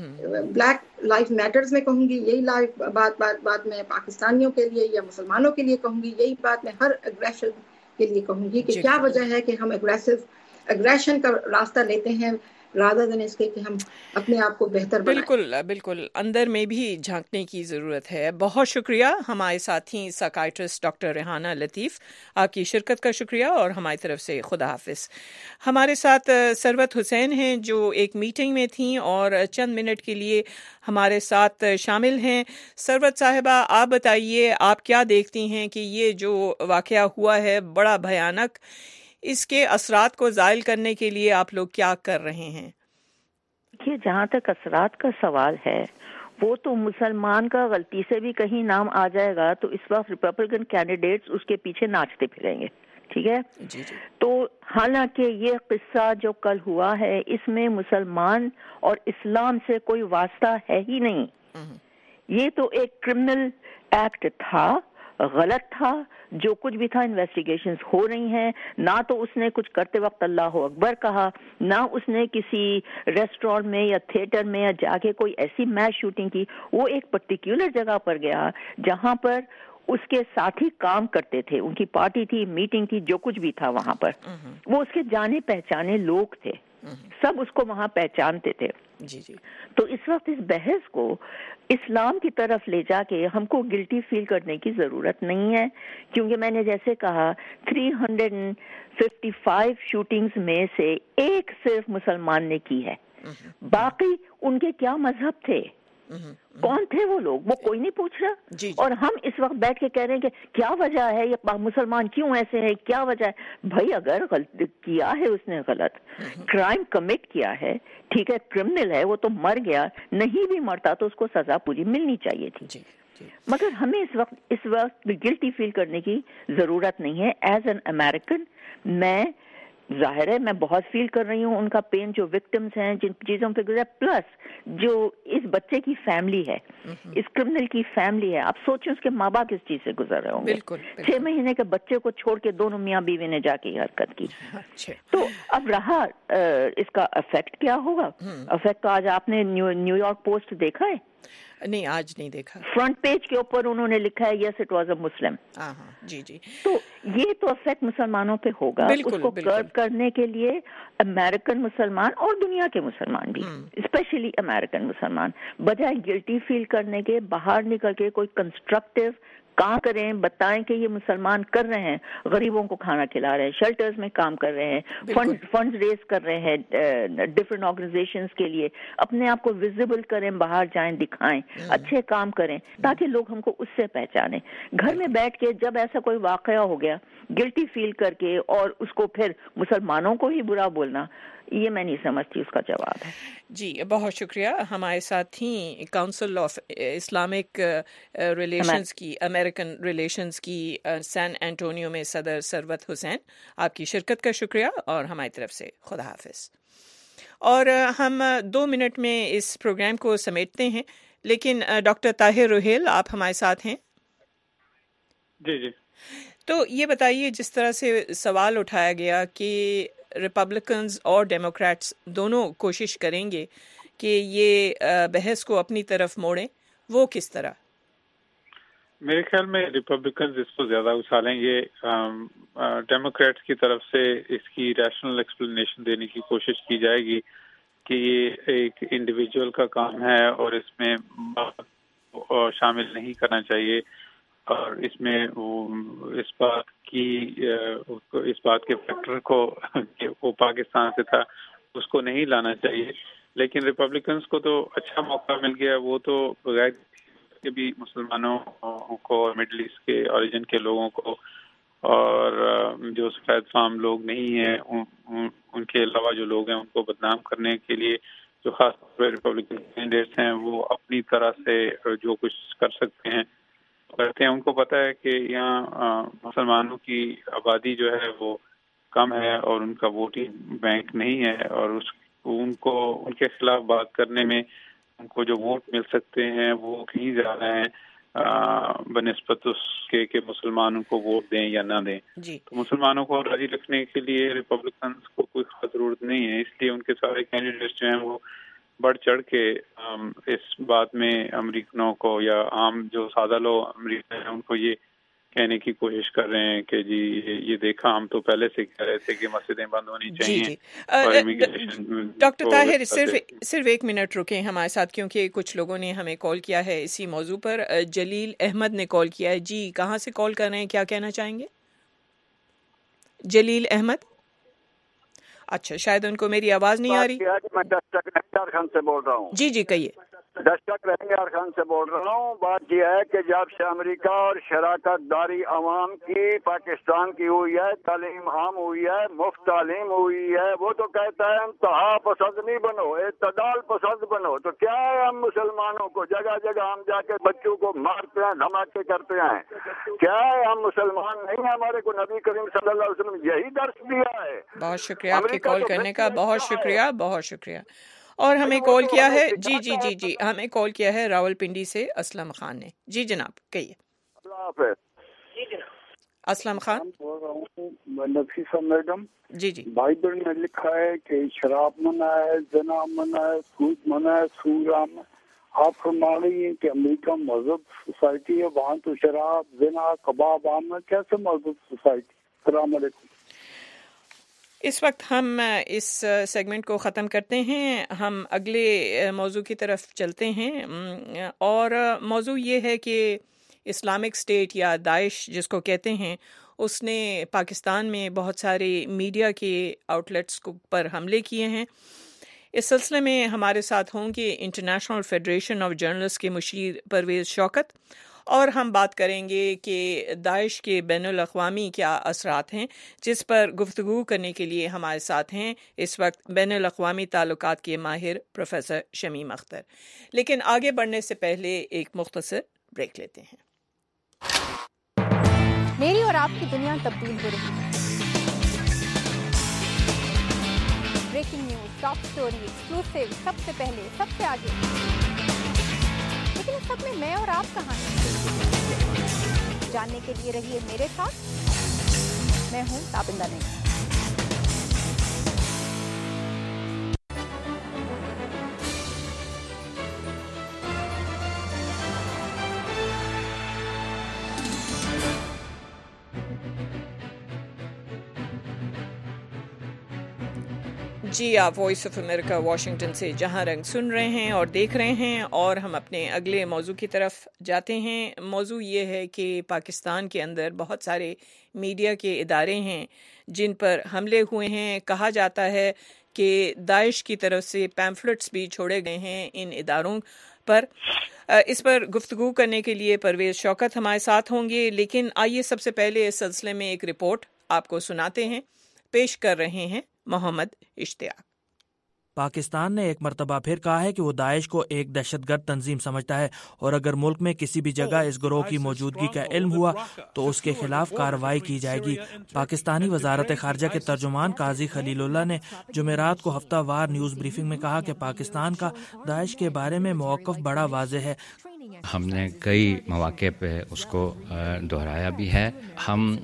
بلیک لائف میٹرز میں کہوں گی، یہی بات میں پاکستانیوں کے لیے یا مسلمانوں کے لیے کہوں گی، یہی بات میں ہر اگریشن کے لیے کہوں گی کہ کیا وجہ ہے کہ ہم اگریشن کا راستہ لیتے ہیں rather than اس کے کہ ہم اپنے آپ کو بہتر بنائیں. بالکل بالکل، اندر میں بھی جھانکنے کی ضرورت ہے. بہت شکریہ ہمارے ساتھی سائیکائٹرسٹ ڈاکٹر ریحانہ لطیف، آپ کی شرکت کا شکریہ اور ہماری طرف سے خدا حافظ. ہمارے ساتھ ثروت حسین ہیں جو ایک میٹنگ میں تھیں اور چند منٹ کے لیے ہمارے ساتھ شامل ہیں. ثروت صاحبہ، آپ بتائیے آپ کیا دیکھتی ہیں کہ یہ جو واقعہ ہوا ہے بڑا بھیانک، اس کے اثرات کو زائل کرنے کے لیے آپ لوگ کیا کر رہے ہیں؟ دیکھیے، جہاں تک اثرات کا سوال ہے، وہ تو مسلمان کا غلطی سے بھی کہیں نام آ جائے گا تو اس وقت ریپبلکن کینڈیڈیٹس اس کے پیچھے ناچتے پھریں گے. ٹھیک ہے جی جی. تو حالانکہ یہ قصہ جو کل ہوا ہے اس میں مسلمان اور اسلام سے کوئی واسطہ ہے ہی نہیں. یہ تو ایک کرمنل ایکٹ تھا، غلط تھا. جو کچھ بھی تھا انویسٹیگیشنز ہو رہی ہیں. نہ تو اس نے کچھ کرتے وقت اللہ اکبر کہا، نہ اس نے کسی ریسٹورینٹ میں یا تھیٹر میں یا جا کے کوئی ایسی میس شوٹنگ کی. وہ ایک پرٹیکولر جگہ پر گیا جہاں پر اس کے ساتھی کام کرتے تھے، ان کی پارٹی تھی، میٹنگ تھی، جو کچھ بھی تھا وہاں پر. وہ اس کے جانے پہچانے لوگ تھے، سب اس کو وہاں پہچانتے تھے. جی جی. تو اس وقت اس بحث کو اسلام کی طرف لے جا کے ہم کو گلٹی فیل کرنے کی ضرورت نہیں ہے، کیونکہ میں نے جیسے کہا 355 شوٹنگز میں سے ایک صرف مسلمان نے کی ہے. باقی ان کے کیا مذہب تھے، کون تھے وہ لوگ، وہ کوئی نہیں پوچھ رہا. اور ہم اس وقت بیٹھ کے کہہ رہے ہیں کہ کیا وجہ ہے یہ مسلمان کیوں ایسے ہیں، کیا وجہ ہے. بھائی اگر کیا ہے اس نے غلط کرائم کمٹ کیا ہے، ٹھیک ہے، کرمنل ہے، وہ تو مر گیا. نہیں بھی مرتا تو اس کو سزا پوری ملنی چاہیے تھی. مگر ہمیں اس وقت گلٹی فیل کرنے کی ضرورت نہیں ہے. ایز این امریکن میں ظاہر ہے میں بہت فیل کر رہی ہوں ان کا پین، جو وکٹمز ہیں، جن چیزوں پہ گزرا، پلس جو اس بچے کی فیملی ہے، اس کرمنل کی فیملی ہے. آپ سوچیں اس کے ماں باپ کس چیز سے گزر رہے ہوں گے. 6 مہینے کے بچے کو چھوڑ کے دونوں میاں بیوی نے جا کے یہ حرکت کی. تو اب رہا اس کا افیکٹ کیا ہوگا. افیکٹ تو آج آپ نے نیو یارک پوسٹ دیکھا ہے؟ نہیں، آج نہیں دیکھا. فرنٹ پیج کے اوپر انہوں نے لکھا ہے یس اٹ واز اے مسلم. جی جی. تو یہ تو افیکٹ مسلمانوں پہ ہوگا. اس کو کرب کرنے کے لیے امریکن مسلمان اور دنیا کے مسلمان بھی، اسپیشلی امریکن مسلمان، بجائے گلٹی فیل کرنے کے باہر نکل کے کوئی کنسٹرکٹیو کام کریں، بتائیں کہ یہ مسلمان کر رہے ہیں، غریبوں کو کھانا کھلا رہے ہیں، شیلٹرز میں کام کر رہے ہیں، فنڈز ریز کر رہے ہیں ڈفرینٹ آرگنائزیشنز کے لیے. اپنے آپ کو ویزیبل کریں، باہر جائیں، دکھائیں، اچھے کام کریں تاکہ لوگ ہم کو اس سے پہچانیں. گھر میں بیٹھ کے جب ایسا کوئی واقعہ ہو گیا گلٹی فیل کر کے اور اس کو پھر مسلمانوں کو ہی برا بولنا، یہ میں نہیں سمجھتی اس کا جواب ہے. جی بہت شکریہ. ہمارے ساتھ تھیں کاؤنسل آف اسلامک ریلیشنز کی، امریکن ریلیشنز کی سین اینٹونیو میں صدر ثروت حسین. آپ کی شرکت کا شکریہ اور ہماری طرف سے خدا حافظ. اور ہم 2 منٹ میں اس پروگرام کو سمیٹتے ہیں، لیکن ڈاکٹر طاہر روہیل آپ ہمارے ساتھ ہیں. جی جی. تو یہ بتائیے، جس طرح سے سوال اٹھایا گیا کہ ریپبلکنز اور ڈیموکریٹس دونوں کوشش کریں گے کہ یہ بحث کو اپنی طرف موڑیں، وہ کس طرح؟ میرے خیال میں ریپبلکنز اس کو زیادہ اچھالیں گے. ڈیموکریٹس کی طرف سے اس کی ریشنل ایکسپلینیشن دینے کی کوشش کی جائے گی کہ یہ ایک انڈیویجول کا کام ہے اور اس میں شامل نہیں کرنا چاہیے، اور اس میں اس بات کے فیکٹر کو کہ وہ پاکستان سے تھا اس کو نہیں لانا چاہیے. لیکن ریپبلکنز کو تو اچھا موقع مل گیا، وہ تو بغیر کے بھی مسلمانوں کو، مڈل ایسٹ کے اوریجن کے لوگوں کو، اور جو سفید فام لوگ نہیں ہیں ان کے علاوہ جو لوگ ہیں ان کو بدنام کرنے کے لیے جو خاص طور پہ ریپبلکن کینڈیڈیٹس ہیں وہ اپنی طرح سے جو کچھ کر سکتے ہیں کرتے ہیں. ان کو پتہ ہے کہ یہاں مسلمانوں کی آبادی جو ہے وہ کم ہے اور ان کا ووٹنگ بینک نہیں ہے، اور ان کے خلاف بات کرنے میں ان کو جو ووٹ مل سکتے ہیں وہ کہیں زیادہ ہیں بنسبت اس کے کہ مسلمانوں کو ووٹ دیں یا نہ دیں. تو مسلمانوں کو راضی رکھنے کے لیے ریپبلکنز کو کوئی خاص ضرورت نہیں ہے، اس لیے ان کے سارے کینڈیڈیٹس جو ہیں وہ بڑھ چڑھ کے اس بات میں امریکنوں کو یا عام جو سادہ لوگ امریکہ ہیں ان کو یہ کہنے کی کوشش کر رہے ہیں کہ جی یہ دیکھا، ہم تو پہلے سے کہہ رہے تھے کہ مسجدیں بند ہونی چاہیے. ڈاکٹر طاہر صرف 1 منٹ رکیں ہمارے ساتھ، کیونکہ کچھ لوگوں نے ہمیں کال کیا ہے اسی موضوع پر. جلیل احمد نے کال کیا ہے. جی کہاں سے کال کر رہے ہیں، کیا کہنا چاہیں گے؟ جلیل احمد، اچھا شاید ان کو میری آواز نہیں آ رہی. میں دستک خان سے بول رہا ہوں. جی جی کہیے. دستک رنگار خان سے بول رہا ہوں. بات یہ ہے کہ جب سے امریکہ اور شراکت داری عوام کی پاکستان کی ہوئی ہے، تعلیم عام ہوئی ہے، مفت تعلیم ہوئی ہے، وہ تو کہتا ہے انتہا پسند نہیں بنو، اعتدال پسند بنو. تو کیا ہے ہم مسلمانوں کو جگہ جگہ ہم جا کے بچوں کو مارتے ہیں، دھماکے کرتے ہیں؟ کیا ہے ہم مسلمان نہیں ہیں؟ ہمارے کو نبی کریم صلی اللہ علیہ وسلم یہی درس دیا ہے. بہت شکریہ آپ کی کال کرنے کا، بہت شکریہ بہت شکریہ. اور ہمیں کال کیا ہے جی ہمیں کال کیا ہے راول پنڈی سے اسلم خان نے. جی جناب کہیے. اللہ حافظ. اسلم خان بول رہا ہوں. نفیسہ میڈم، جی بائبل میں لکھا ہے کہ شراب منع ہے، زنا منع ہے، سود منع ہے، سود عام ہے. آپ فرما رہی ہیں کہ امریکہ مذہب سوسائٹی ہے، وہاں تو شراب، زنا، کباب عام ہے. کیسے مذہب سوسائٹی؟ السلام علیکم. اس وقت ہم اس سیگمنٹ کو ختم کرتے ہیں، ہم اگلے موضوع کی طرف چلتے ہیں. اور موضوع یہ ہے کہ اسلامک اسٹیٹ یا داعش جس کو کہتے ہیں، اس نے پاکستان میں بہت سارے میڈیا کے آؤٹ لیٹس پر حملے کیے ہیں. اس سلسلے میں ہمارے ساتھ ہوں گے انٹرنیشنل فیڈریشن آف جرنلسٹ کے مشیر پرویز شوکت، اور ہم بات کریں گے کہ داعش کے بین الاقوامی کیا اثرات ہیں، جس پر گفتگو کرنے کے لیے ہمارے ساتھ ہیں اس وقت بین الاقوامی تعلقات کے ماہر پروفیسر شمیم اختر. لیکن آگے بڑھنے سے پہلے ایک مختصر بریک لیتے ہیں. میری اور آپ کی دنیا تبدیل ہو رہی ہے. Breaking news, top story, exclusive, سب سے پہلے، سب سے آگے. لیکن اس سب میں میں اور آپ کہاں ہیں؟ جاننے کے لیے رہیے میرے ساتھ. میں ہوں تابندہ نہیں. جی آپ وائس آف امریکہ واشنگٹن سے جہاں رنگ سن رہے ہیں اور دیکھ رہے ہیں، اور ہم اپنے اگلے موضوع کی طرف جاتے ہیں. موضوع یہ ہے کہ پاکستان کے اندر بہت سارے میڈیا کے ادارے ہیں جن پر حملے ہوئے ہیں. کہا جاتا ہے کہ داعش کی طرف سے پیمفلٹس بھی چھوڑے گئے ہیں ان اداروں پر. اس پر گفتگو کرنے کے لیے پرویز شوکت ہمارے ساتھ ہوں گے، لیکن آئیے سب سے پہلے اس سلسلے میں ایک رپورٹ آپ کو سناتے ہیں. پیش کر رہے ہیں محمد اشتیاق. پاکستان نے ایک مرتبہ پھر کہا ہے کہ وہ داعش کو ایک دہشت گرد تنظیم سمجھتا ہے، اور اگر ملک میں کسی بھی جگہ اس گروہ کی موجودگی کا علم ہوا تو اس کے خلاف کارروائی کی جائے گی. پاکستانی وزارت خارجہ کے ترجمان قاضی خلیل اللہ نے جمعرات کو ہفتہ وار نیوز بریفنگ میں کہا کہ پاکستان کا داعش کے بارے میں موقف بڑا واضح ہے. ہم نے کئی مواقع پہ اس کو دہرایا بھی ہے. ہم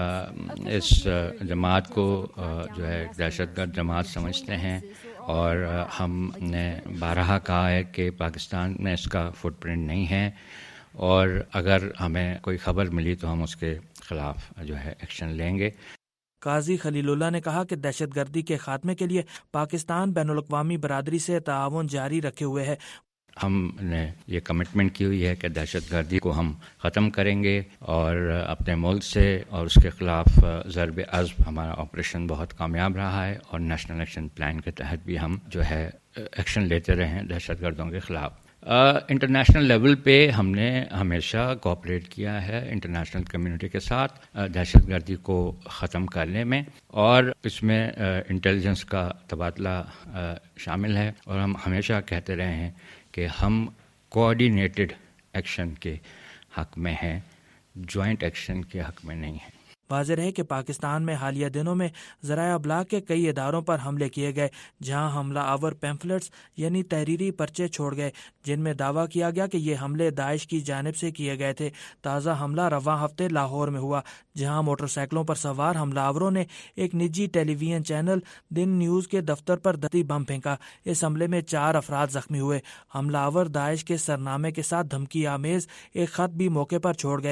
اس جماعت کو جو ہے دہشت گرد جماعت سمجھتے ہیں، اور ہم نے بارہا کہا ہے کہ پاکستان میں اس کا فٹ پرنٹ نہیں ہے، اور اگر ہمیں کوئی خبر ملی تو ہم اس کے خلاف جو ہے ایکشن لیں گے. قاضی خلیل اللہ نے کہا کہ دہشت گردی کے خاتمے کے لیے پاکستان بین الاقوامی برادری سے تعاون جاری رکھے ہوئے ہے. ہم نے یہ کمٹمنٹ کی ہوئی ہے کہ دہشت گردی کو ہم ختم کریں گے، اور اپنے ملک سے اور اس کے خلاف ضرب عزم ہمارا آپریشن بہت کامیاب رہا ہے، اور نیشنل ایکشن پلان کے تحت بھی ہم جو ہے ایکشن لیتے رہے ہیں دہشت گردوں کے خلاف. انٹرنیشنل لیول پہ ہم نے ہمیشہ کوآپریٹ کیا ہے انٹرنیشنل کمیونٹی کے ساتھ دہشت گردی کو ختم کرنے میں، اور اس میں انٹیلیجنس کا تبادلہ شامل ہے. اور ہم ہمیشہ کہتے رہے ہیں کہ ہم کوآرڈینیٹڈ ایکشن کے حق میں ہیں، جوائنٹ ایکشن کے حق میں نہیں ہیں. واضح رہے کہ پاکستان میں حالیہ دنوں میں ذرائع ابلاغ کے کئی اداروں پر حملے کیے گئے، جہاں حملہ آور پیمفلٹس یعنی تحریری پرچے چھوڑ گئے، جن میں دعویٰ کیا گیا کہ یہ حملے داعش کی جانب سے کیے گئے تھے. تازہ حملہ رواں ہفتے لاہور میں ہوا، جہاں موٹر سائیکلوں پر سوار حملہ آوروں نے ایک نجی television channel Din news کے دفتر پر دھاتی بم پھینکا. اس حملے میں 4 افراد زخمی ہوئے. حملہ آور داعش کے سرنامے کے ساتھ دھمکی آمیز ایک خط بھی موقع پر چھوڑ گئے.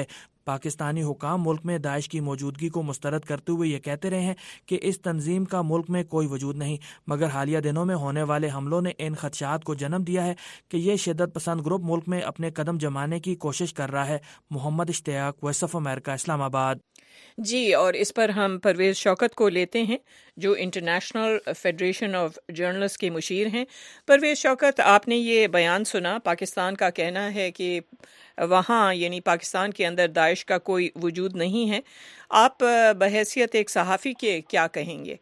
پاکستانی حکام ملک میں داعش کی موجودگی کو مسترد کرتے ہوئے یہ کہتے رہے ہیں کہ اس تنظیم کا ملک میں کوئی وجود نہیں، مگر حالیہ دنوں میں ہونے والے حملوں نے ان خدشات کو جنم دیا ہے کہ یہ شدت پسند گروپ ملک میں اپنے قدم جمانے کی کوشش کر رہا ہے۔ محمد اشتیاق، وائس آف امریکہ، اسلام آباد۔ جی، اور اس پر ہم پرویز شوکت کو لیتے ہیں جو انٹرنیشنل فیڈریشن آف جرنلسٹ کے مشیر ہیں۔ پرویز شوکت، آپ نے یہ بیان سنا، پاکستان کا کہنا ہے کہ وہاں یعنی پاکستان کے اندر داعش کا کوئی وجود نہیں ہے، آپ بحیثیت ایک صحافی کے کیا کہیں گے؟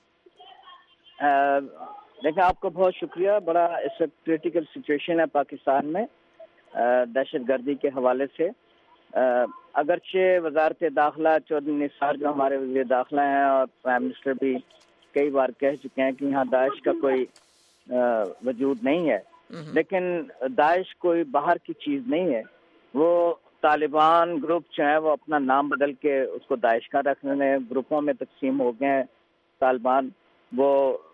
دیکھیں، آپ کو بہت شکریہ۔ بڑا اس وقت کریٹیکل سچویشن ہے پاکستان میں دہشت گردی کے حوالے سے۔ اگرچہ وزارت داخلہ چودھری نثار جو ہمارے وزیر داخلہ ہیں اور پرائم منسٹر بھی کئی بار کہہ چکے ہیں کہ یہاں داعش کا کوئی وجود نہیں ہے، لیکن داعش کوئی باہر کی چیز نہیں ہے۔ وہ طالبان گروپ جو ہے وہ اپنا نام بدل کے اس کو داعش کا رکھ رہے ہیں، گروپوں میں تقسیم ہو گئے ہیں طالبان، وہ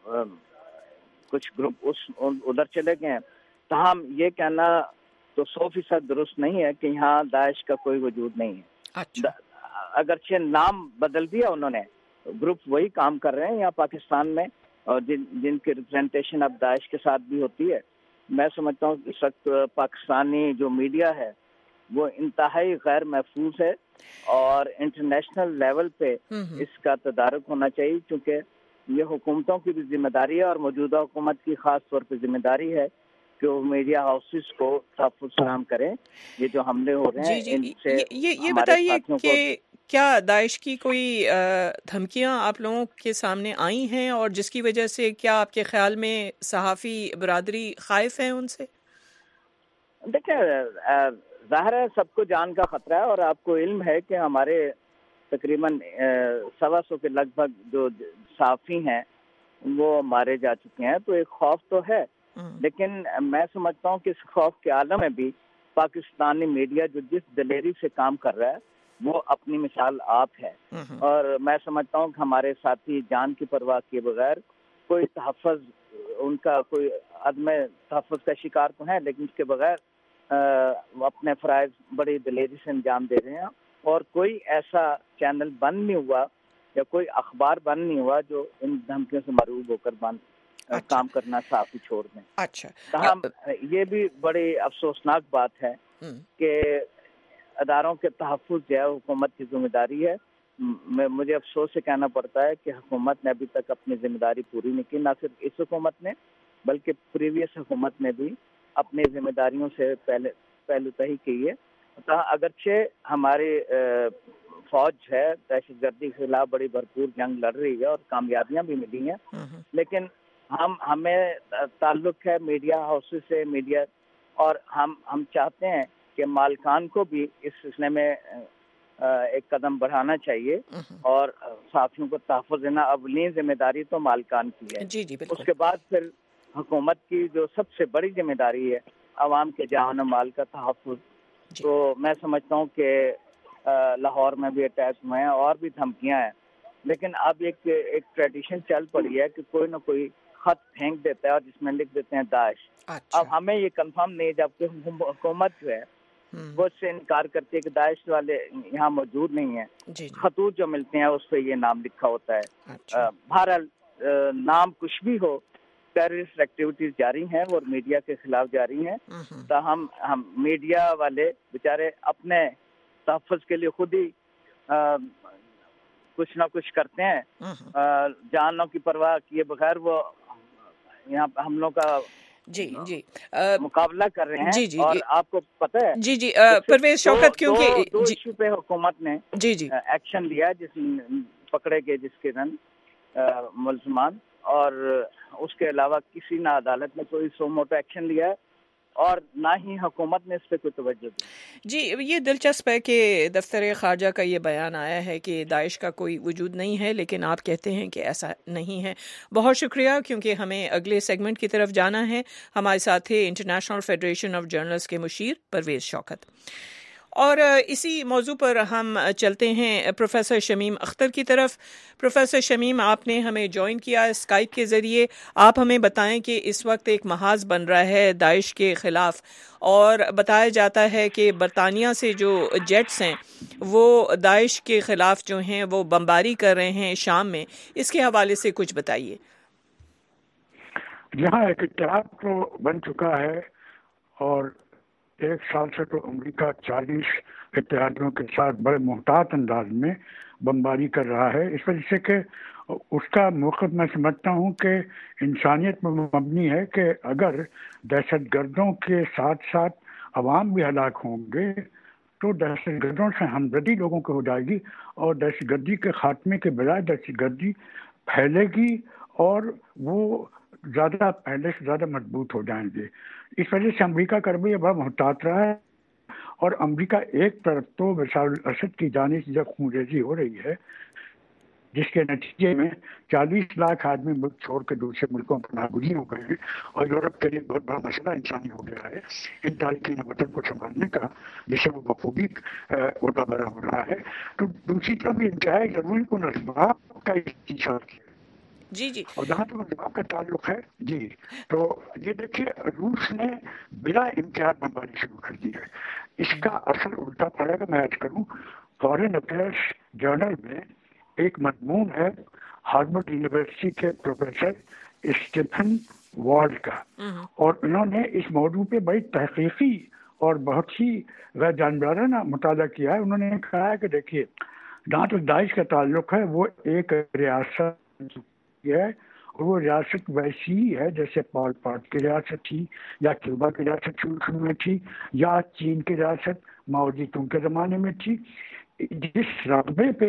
کچھ گروپ ادھر چلے گئے ہیں۔ تاہم یہ کہنا تو 100% درست نہیں ہے کہ یہاں داعش کا کوئی وجود نہیں ہے۔ اگرچہ نام بدل دیا انہوں نے، گروپ وہی کام کر رہے ہیں یہاں پاکستان میں، اور جن کی ریپرزنٹیشن اب داعش کے ساتھ بھی ہوتی ہے۔ میں سمجھتا ہوں کہ اس وقت پاکستانی جو میڈیا ہے وہ انتہائی غیر محفوظ ہے، اور انٹرنیشنل لیول پہ اس کا تدارک ہونا چاہیے، کیونکہ یہ حکومتوں کی بھی ذمہ داری ہے، اور موجودہ حکومت کی خاص طور پہ ذمہ داری ہے کہ وہ میڈیا ہاؤسز کو تحفظ فراہم کریں۔ یہ جو حملے ہو رہے ہیں ان سے یہ بتائیے کہ کیا داعش کی کوئی دھمکیاں آپ لوگوں کے سامنے آئی ہیں، اور جس کی وجہ سے کیا آپ کے خیال میں صحافی برادری خائف ہے ان سے؟ دیکھیں، ظاہر ہے سب کو جان کا خطرہ ہے، اور آپ کو علم ہے کہ ہمارے تقریباً 125 کے لگ بھگ جو صحافی ہیں وہ مارے جا چکے ہیں، تو ایک خوف تو ہے، لیکن میں سمجھتا ہوں کہ اس خوف کے عالم میں بھی پاکستانی میڈیا جو جس دلیری سے کام کر رہا ہے وہ اپنی مثال آپ ہے، اور میں سمجھتا ہوں کہ ہمارے ساتھی جان کی پرواہ کیے بغیر کوئی تحفظ، ان کا کوئی عدم تحفظ کا شکار تو ہیں، لیکن اس کے بغیر وہ اپنے فرائض بڑی دلیری سے انجام دے رہے ہیں، اور کوئی ایسا چینل بند نہیں ہوا یا کوئی اخبار بند نہیں ہوا جو ان دھمکیوں سے مرعوب ہو کر کام کرنا صحافی چھوڑ دیں۔ تاہم یہ بھی بڑی افسوسناک بات ہے کہ اداروں کے تحفظ جو ہے حکومت کی ذمہ داری ہے۔ مجھے افسوس سے کہنا پڑتا ہے کہ حکومت نے ابھی تک اپنی ذمہ داری پوری نہیں کی، نہ صرف اس حکومت نے بلکہ پریویس حکومت نے بھی اپنی ذمہ داریوں سے پہلو تہی کی ہے۔ اگرچہ ہماری فوج ہے دہشت گردی کے خلاف بڑی بھرپور جنگ لڑ رہی ہے اور کامیابیاں بھی ملی ہیں، لیکن ہمیں تعلق ہے میڈیا ہاؤسز سے، میڈیا، اور ہم چاہتے ہیں کہ مالکان کو بھی اس سلسلے میں ایک قدم بڑھانا چاہیے، اور صحافیوں کو تحفظ دینا اولین ذمہ داری تو مالکان کی ہے۔ اس کے بعد پھر حکومت کی جو سب سے بڑی ذمہ داری ہے عوام کے جان و مال کا تحفظ۔ تو میں سمجھتا ہوں کہ لاہور میں بھی اٹیک ہوئے ہیں اور بھی دھمکیاں ہیں، لیکن اب ایک ٹریڈیشن چل پڑی ہے کہ کوئی نہ کوئی خط پھینک دیتا ہے اور جس میں لکھ دیتے ہیں داعش۔ اب ہمیں یہ کنفرم نہیں، جبکہ حکومت جو ہے وہ اس سے انکار کرتی ہے کہ داعش والے یہاں موجود نہیں ہیں۔ خطوط جو ملتے ہیں اس پہ یہ نام لکھا ہوتا ہے۔ بہرحال نام کچھ بھی ہو، ٹیررسٹ ایکٹیویٹیز جاری ہیں اور میڈیا کے خلاف جاری ہیں، تاہم ہم میڈیا والے بیچارے اپنے تحفظ کے لیے خود ہی کچھ نہ کچھ کرتے ہیں، جانوں کی پرواہ کیے بغیر وہ یہاں حملوں کا مقابلہ کر رہے ہیں۔ اور آپ کو پتہ ہے پرویز شوکت، کیونکہ دو ایشو پہ حکومت نے ایکشن لیا، جس پکڑے گئے جس کے دن ملزمان، اور اس کے علاوہ کسی نہ عدالت نے کوئی سو موٹو ایکشن لیا ہے اور نہ ہی حکومت نے اس پہ کوئی توجہ دی۔ جی، یہ دلچسپ ہے کہ دفتر خارجہ کا یہ بیان آیا ہے کہ داعش کا کوئی وجود نہیں ہے، لیکن آپ کہتے ہیں کہ ایسا نہیں ہے۔ بہت شکریہ، کیونکہ ہمیں اگلے سیگمنٹ کی طرف جانا ہے۔ ہمارے ساتھ تھے انٹرنیشنل فیڈریشن آف جرنلسٹ کے مشیر پرویز شوکت۔ اور اسی موضوع پر ہم چلتے ہیں پروفیسر شمیم اختر کی طرف. پروفیسر شمیم، آپ نے ہمیں جوائن کیا اسکائپ کے ذریعے. آپ ہمیں بتائیں کہ اس وقت ایک محاذ بن رہا ہے داعش کے خلاف، اور بتایا جاتا ہے کہ برطانیہ سے جو جیٹس ہیں وہ داعش کے خلاف جو ہیں وہ بمباری کر رہے ہیں شام میں. اس کے حوالے سے کچھ بتائیے. یہاں ایک اتحاد تو بن چکا ہے، اور 1 سال سے تو امریکہ 40 اتحادیوں کے ساتھ بڑے محتاط انداز میں بمباری کر رہا ہے، اس وجہ سے کہ اس کا موقف میں سمجھتا ہوں کہ انسانیت پر مبنی ہے کہ اگر دہشت گردوں کے ساتھ ساتھ عوام بھی ہلاک ہوں گے تو دہشت گردوں سے ہمدردی لوگوں کو ہو جائے گی، اور دہشت گردی کے خاتمے کے بجائے دہشت گردی پھیلے گی اور وہ زیادہ پہلے سے زیادہ مضبوط ہو جائیں گے. اس وجہ سے امریکہ کا رویہ بڑا محتاط رہا ہے، اور امریکہ ایک طرف تو بشار الاسد کی جانب سے جب خونریزی ہو رہی ہے جس کے نتیجے میں 40 لاکھ آدمی ملک چھوڑ کے دوسرے ملکوں پر ناگزیر ہو گئے ہیں، اور یورپ کے لیے بہت بڑا مسئلہ انسانی ہو گیا ہے ان تاریخی وطن کو سنبھالنے کا، جسے وہ بخوبی عہدہ برا ہو رہا ہے. تو دوسری طرف یہ انتہائی ضروری کو اسباب کا استحصال کیا. جی اور جہاں تک اسباب کا تعلق ہے تو یہ دیکھیے روس نے بلا امتیاز بمباری شروع کر دی ہے. اس کا اثر الٹا پڑے گا. میں آج کروں فارن افیئرس جرنل میں ایک مضمون ہے ہارورڈ یونیورسٹی کے پروفیسر اسٹیفن والڈ کا، اور انہوں نے اس موضوع پہ بڑی تحقیقی اور بہت ہی غیر جانبدارانہ مطالعہ کیا ہے. انہوں نے کہا ہے کہ دیکھیے جہاں تک داعش کا تعلق ہے وہ ایک ریاست ہے، اور وہ ریاست ویسی ہی ہے جیسے پال پاٹ کی ریاست تھی، یا کیوبا کی ریاست شروع میں تھی، یا چین کی ریاست ماؤ زے تونگ کے زمانے میں تھی. جس رقبے پہ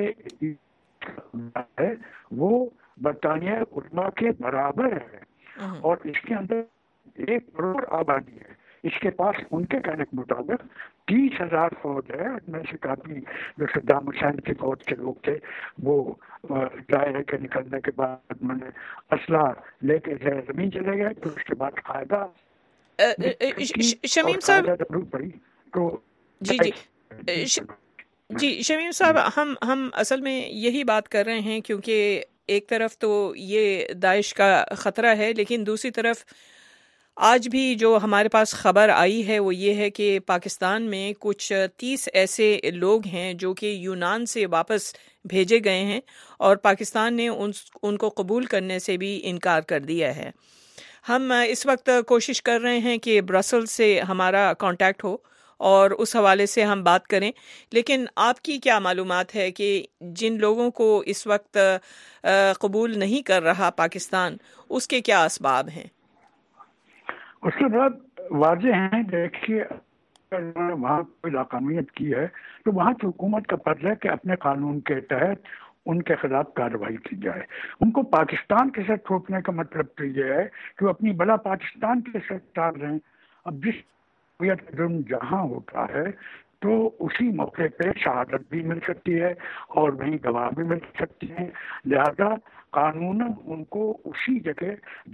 ہے وہ برطانیہ عظمیٰ کے برابر ہے، اور اس کے اندر 1 کروڑ آبادی ہے. اس کے پاس ان کے کہنے کے مطابق 30,000 فوج ہے. میں سے کافی جو صدام حسین کی فوج کے لوگ تھے وہ ظاہر ہے کہ نکلنے کے بعد میں نے اسلحہ لے کے زمین چلے گئے. تو اس کے بعد قاعدہ شمیم صاحب ضرور پڑی. تو جی شمیم صاحب، ہم اصل میں یہی بات کر رہے ہیں کیونکہ ایک طرف تو یہ داعش کا خطرہ ہے، لیکن دوسری طرف آج بھی جو ہمارے پاس خبر آئی ہے وہ یہ ہے کہ پاکستان میں کچھ 30 ایسے لوگ ہیں جو کہ یونان سے واپس بھیجے گئے ہیں، اور پاکستان نے ان کو قبول کرنے سے بھی انکار کر دیا ہے. ہم اس وقت کوشش کر رہے ہیں کہ برسل سے ہمارا کانٹیکٹ ہو اور اس حوالے سے ہم بات کریں، لیکن آپ کی کیا معلومات ہے کہ جن لوگوں کو اس وقت قبول نہیں کر رہا پاکستان، اس کے کیا اسباب ہیں؟ اس کے بعد واضح ہیں. دیکھیے اگر وہاں کوئی لاقانونیت کی ہے تو وہاں کی حکومت کا فرض ہے کہ اپنے قانون کے تحت ان کے خلاف کارروائی کی جائے. ان کو پاکستان کے ساتھ ٹھوکنے کا مطلب تو یہ ہے کہ وہ اپنی بلا پاکستان کے ساتھ ٹال رہے ہیں. اب جس جرم جہاں ہوتا ہے تو اسی موقع پہ شہادت بھی مل سکتی ہے اور وہیں گواہ بھی مل سکتی ہیں. لہذا قانوناً ان کو اسی جگہ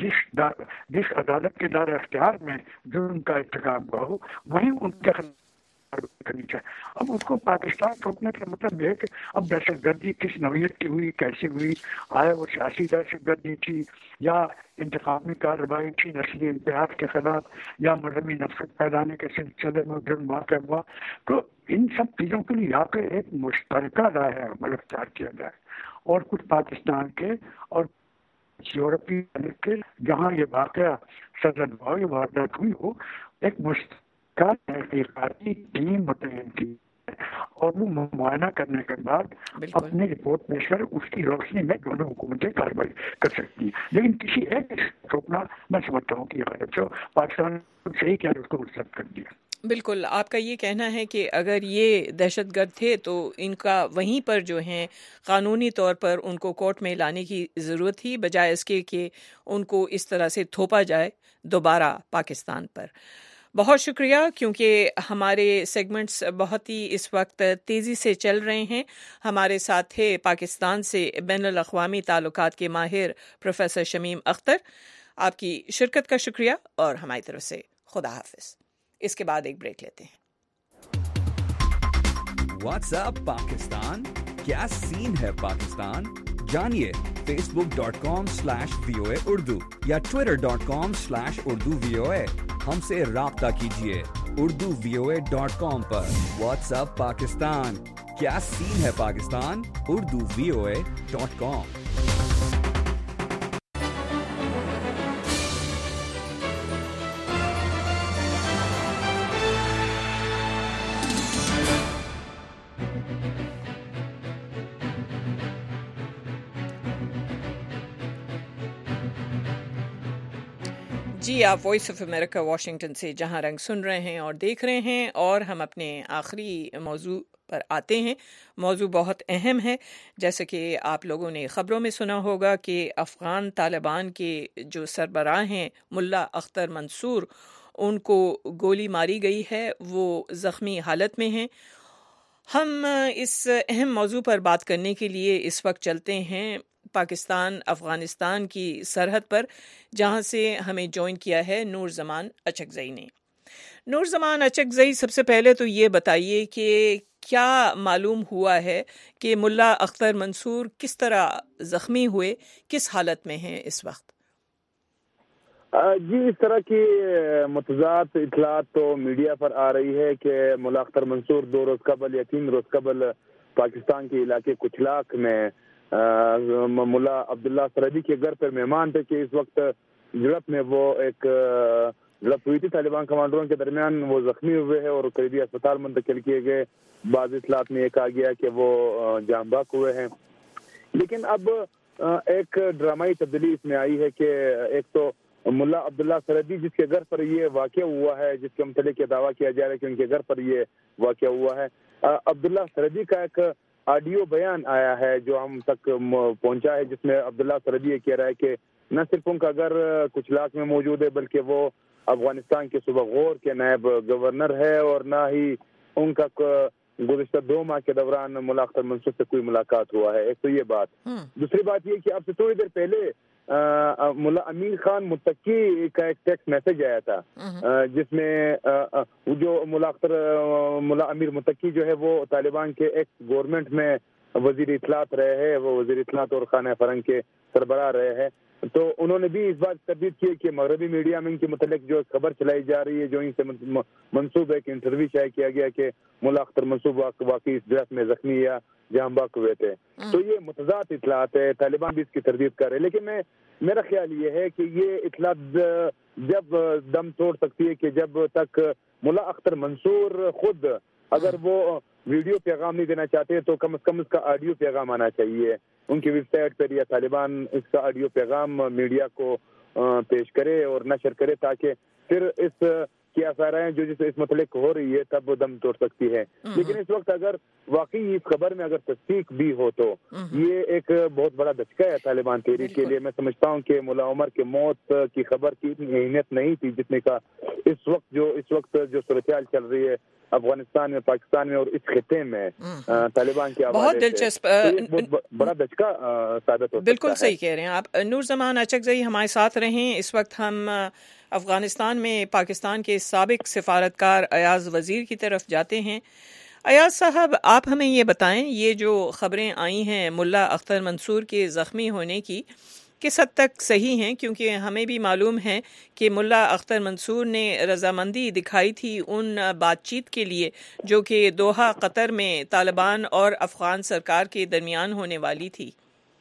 جس عدالت کے دائرہ اختیار میں جرم کا ارتکاب ہوا ہو وہیں ان کے کرنی چاہیے. اب اس کو پاکستان ٹھوکنے کا مطلب یہ ہے کہ اب دہشت گردی کس نوعیت کی ہوئی، کیسے ہوئی، آیا وہ سیاسی دہشت گردی تھی یا انتقامی کارروائی تھی نسلی انتحاد کے خلاف، یا مذہبی نفرت پھیلانے کے سلسلے میں جرم واقع ہوا. تو ان سب چیزوں کے لیے یہاں پہ ایک مشترکہ رائے عمل اختیار کیا جائے، اور کچھ پاکستان کے اور یورپی ملک کے جہاں یہ واقعہ سرزد ہوا، یہ واردات ہوئی ہو، ایک مشترکہ تحقیقاتی ٹیم متعین کی اور وہ معائنہ کرنے کے بعد اپنی رپورٹ پیش کر اس کی روشنی میں دونوں حکومتیں کارروائی کر سکتی ہیں. لیکن کسی ایک روکنا میں سمجھتا ہوں کہ یہ غلط ہے. پاکستان صحیح کیا اس کو مسترد کر دیا. بالکل، آپ کا یہ کہنا ہے کہ اگر یہ دہشت گرد تھے تو ان کا وہیں پر جو ہیں قانونی طور پر ان کو کورٹ میں لانے کی ضرورت تھی، بجائے اس کے کہ ان کو اس طرح سے تھوپا جائے دوبارہ پاکستان پر. بہت شکریہ، کیونکہ ہمارے سیگمنٹس بہت ہی اس وقت تیزی سے چل رہے ہیں. ہمارے ساتھ تھے پاکستان سے بین الاقوامی تعلقات کے ماہر پروفیسر شمیم اختر. آپ کی شرکت کا شکریہ اور ہماری طرف سے خدا حافظ. اس کے بعد ایک بریک لیتے ہیں. व्हाट्स अप पाकिस्तान, क्या सीन है पाकिस्तान? जानिए facebook.com/VOA Urdu या twitter.com/Urdu VOA। हमसे राब्ता कीजिए urduvoa.com पर। व्हाट्स अप पाकिस्तान, क्या सीन है पाकिस्तान? urduvoa.com। जी, आप वॉइस ऑफ अमेरिका वाशिंगटन से जहां रंग सुन रहे हैं और देख रहे हैं, और हम अपने आखिरी मौजू पर आते हैं। मौजू बहुत अहम है। जैसे कि आप लोगों ने ख़बरों में सुना होगा कि अफ़गान तालिबान के जो सरबराह हैं मुल्ला अख्तर मंसूर, उनको गोली मारी गई है, वो ज़ख्मी हालत में हैं। हम इस अहम मौजू पर बात करने के लिए इस वक्त चलते हैं पाकिस्तान अफ़गानिस्तान की सरहद पर, जहां से हमें ज्वाइन किया है नूर ज़मान अचकज़ई ने। नूर ज़मान अचकज़ई, सबसे पहले तो ये बताइए कि क्या मालूम हुआ है कि मुल्ला अख्तर मंसूर किस तरह ज़ख्मी हुए, किस हालत में हैं इस वक्त? जी, इस तरह की मुतज़ाद इतलात तो मीडिया पर आ रही है कि मुल्ला अख्तर मंसूर 2 रोज़ कबल या 3 रोज़ कबल पाकिस्तान के इलाके कुचलाक में मुल्ला अब्दुल्ला सरहदी के घर पर मेहमान थे कि इस वक्त झड़प में वो एक झड़प हुई थी तालिबान कमांडरों के दरमियान, वो जख्मी हुए हैं और करीबी अस्पताल मुंतकिल किए गए। बाज़ इतलात में ये कहा गया कि वो जान बहक हुए हैं। लेकिन अब एक ड्रामाई तब्दीली इसमें आई है कि एक तो मुल्ला अब्दुल्ला सरहदी जिसके घर पर ये वाक़या हुआ है, जिसके मुतल्लिक़ ये दावा किया जा रहा है कि उनके घर पर ये वाक़या हुआ है, अब्दुल्ला सरहदी का एक ऑडियो बयान आया है जो हम तक पहुंचा है, जिसमें अब्दुल्ला सरहदी ये कह रहा है कि न सिर्फ उनका घर कुचलाक में मौजूद है, बल्कि वो अफगानिस्तान के सूबा गौर के नायब गवर्नर है, और न ही उनका गुज़िश्ता 2 माह के दौरान मुल्ला अख्तर मंसूर से कोई मुलाकात हुआ है। एक तो ये बात। दूसरी बात ये कि अब से थोड़ी देर पहले मुल्ला अमीर खान मुत्तकी का एक टेक्स्ट मैसेज आया था, जिसमें जो मुल्ला अमीर मुत्तकी जो है वो तालिबान के एक्स गवर्नमेंट में वजीर इत्तलात रहे हैं, वो वजीर इत्तलात और खाना फरंग के सरबराह रहे हैं। तो उन्होंने भी इस बात तरदीद की कि मगरबी मीडिया में इनके मुतल्लिक जो खबर चलाई जा रही है, जो इनसे मंसूब एक इंटरव्यू शाये किया गया कि मुल्ला अख्तर मंसूर वाकई इस झड़प में जख्मी या जान बहक हुए थे। तो ये मुतज़ाद इतलात है, तालिबान भी इसकी तरदीद कर रहे हैं। लेकिन मेरा ख्याल ये है कि ये इतलात जब दम तोड़ सकती है कि जब तक मुल्ला अख्तर मंसूर खुद अगर वो वीडियो पैगाम नहीं देना चाहते तो कम से कम इसका ऑडियो पैगाम आना चाहिए उनकी वेबसाइट पर, या तालिबान इसका ऑडियो पैगाम मीडिया को पेश करे और नशर करे, ताकि फिर इस की आसाराएं जो जिस मुतल्लिक हो रही है तब दम तोड़ सकती है। लेकिन इस वक्त अगर वाकई इस खबर में अगर तस्दीक भी हो तो ये एक बहुत बड़ा धचका है तालिबान तहरीक के लिए। मैं समझता हूँ कि मुल्ला उमर के मौत की खबर की इतनी अहमियत नहीं थी जितने का इस वक्त जो सूरत-ए-हाल चल रही है अफगानिस्तान में, पाकिस्तान में और इस खिते में तालिबान के बहुत दिलचस्प, बहुत बड़ा धचका साबित होता है। बिल्कुल सही कह रहे हैं आप। नूर ज़मान अचकज़ई हमारे साथ रहें। इस वक्त हम अफगानिस्तान में पाकिस्तान के साबिक सिफारतकार अयाज वज़ीर की तरफ जाते हैं। अयाज साहब, आप हमें ये बताएं, ये जो खबरें आई हैं मुल्ला अख्तर मंसूर के ज़ख्मी होने की, किस हद तक सही हैं? क्योंकि हमें भी मालूम है कि मुल्ला अख्तर मंसूर ने रजामंदी दिखाई थी उन बातचीत के लिए जो कि दोहा कतर में तालिबान और अफगान सरकार के दरमियान होने वाली थी।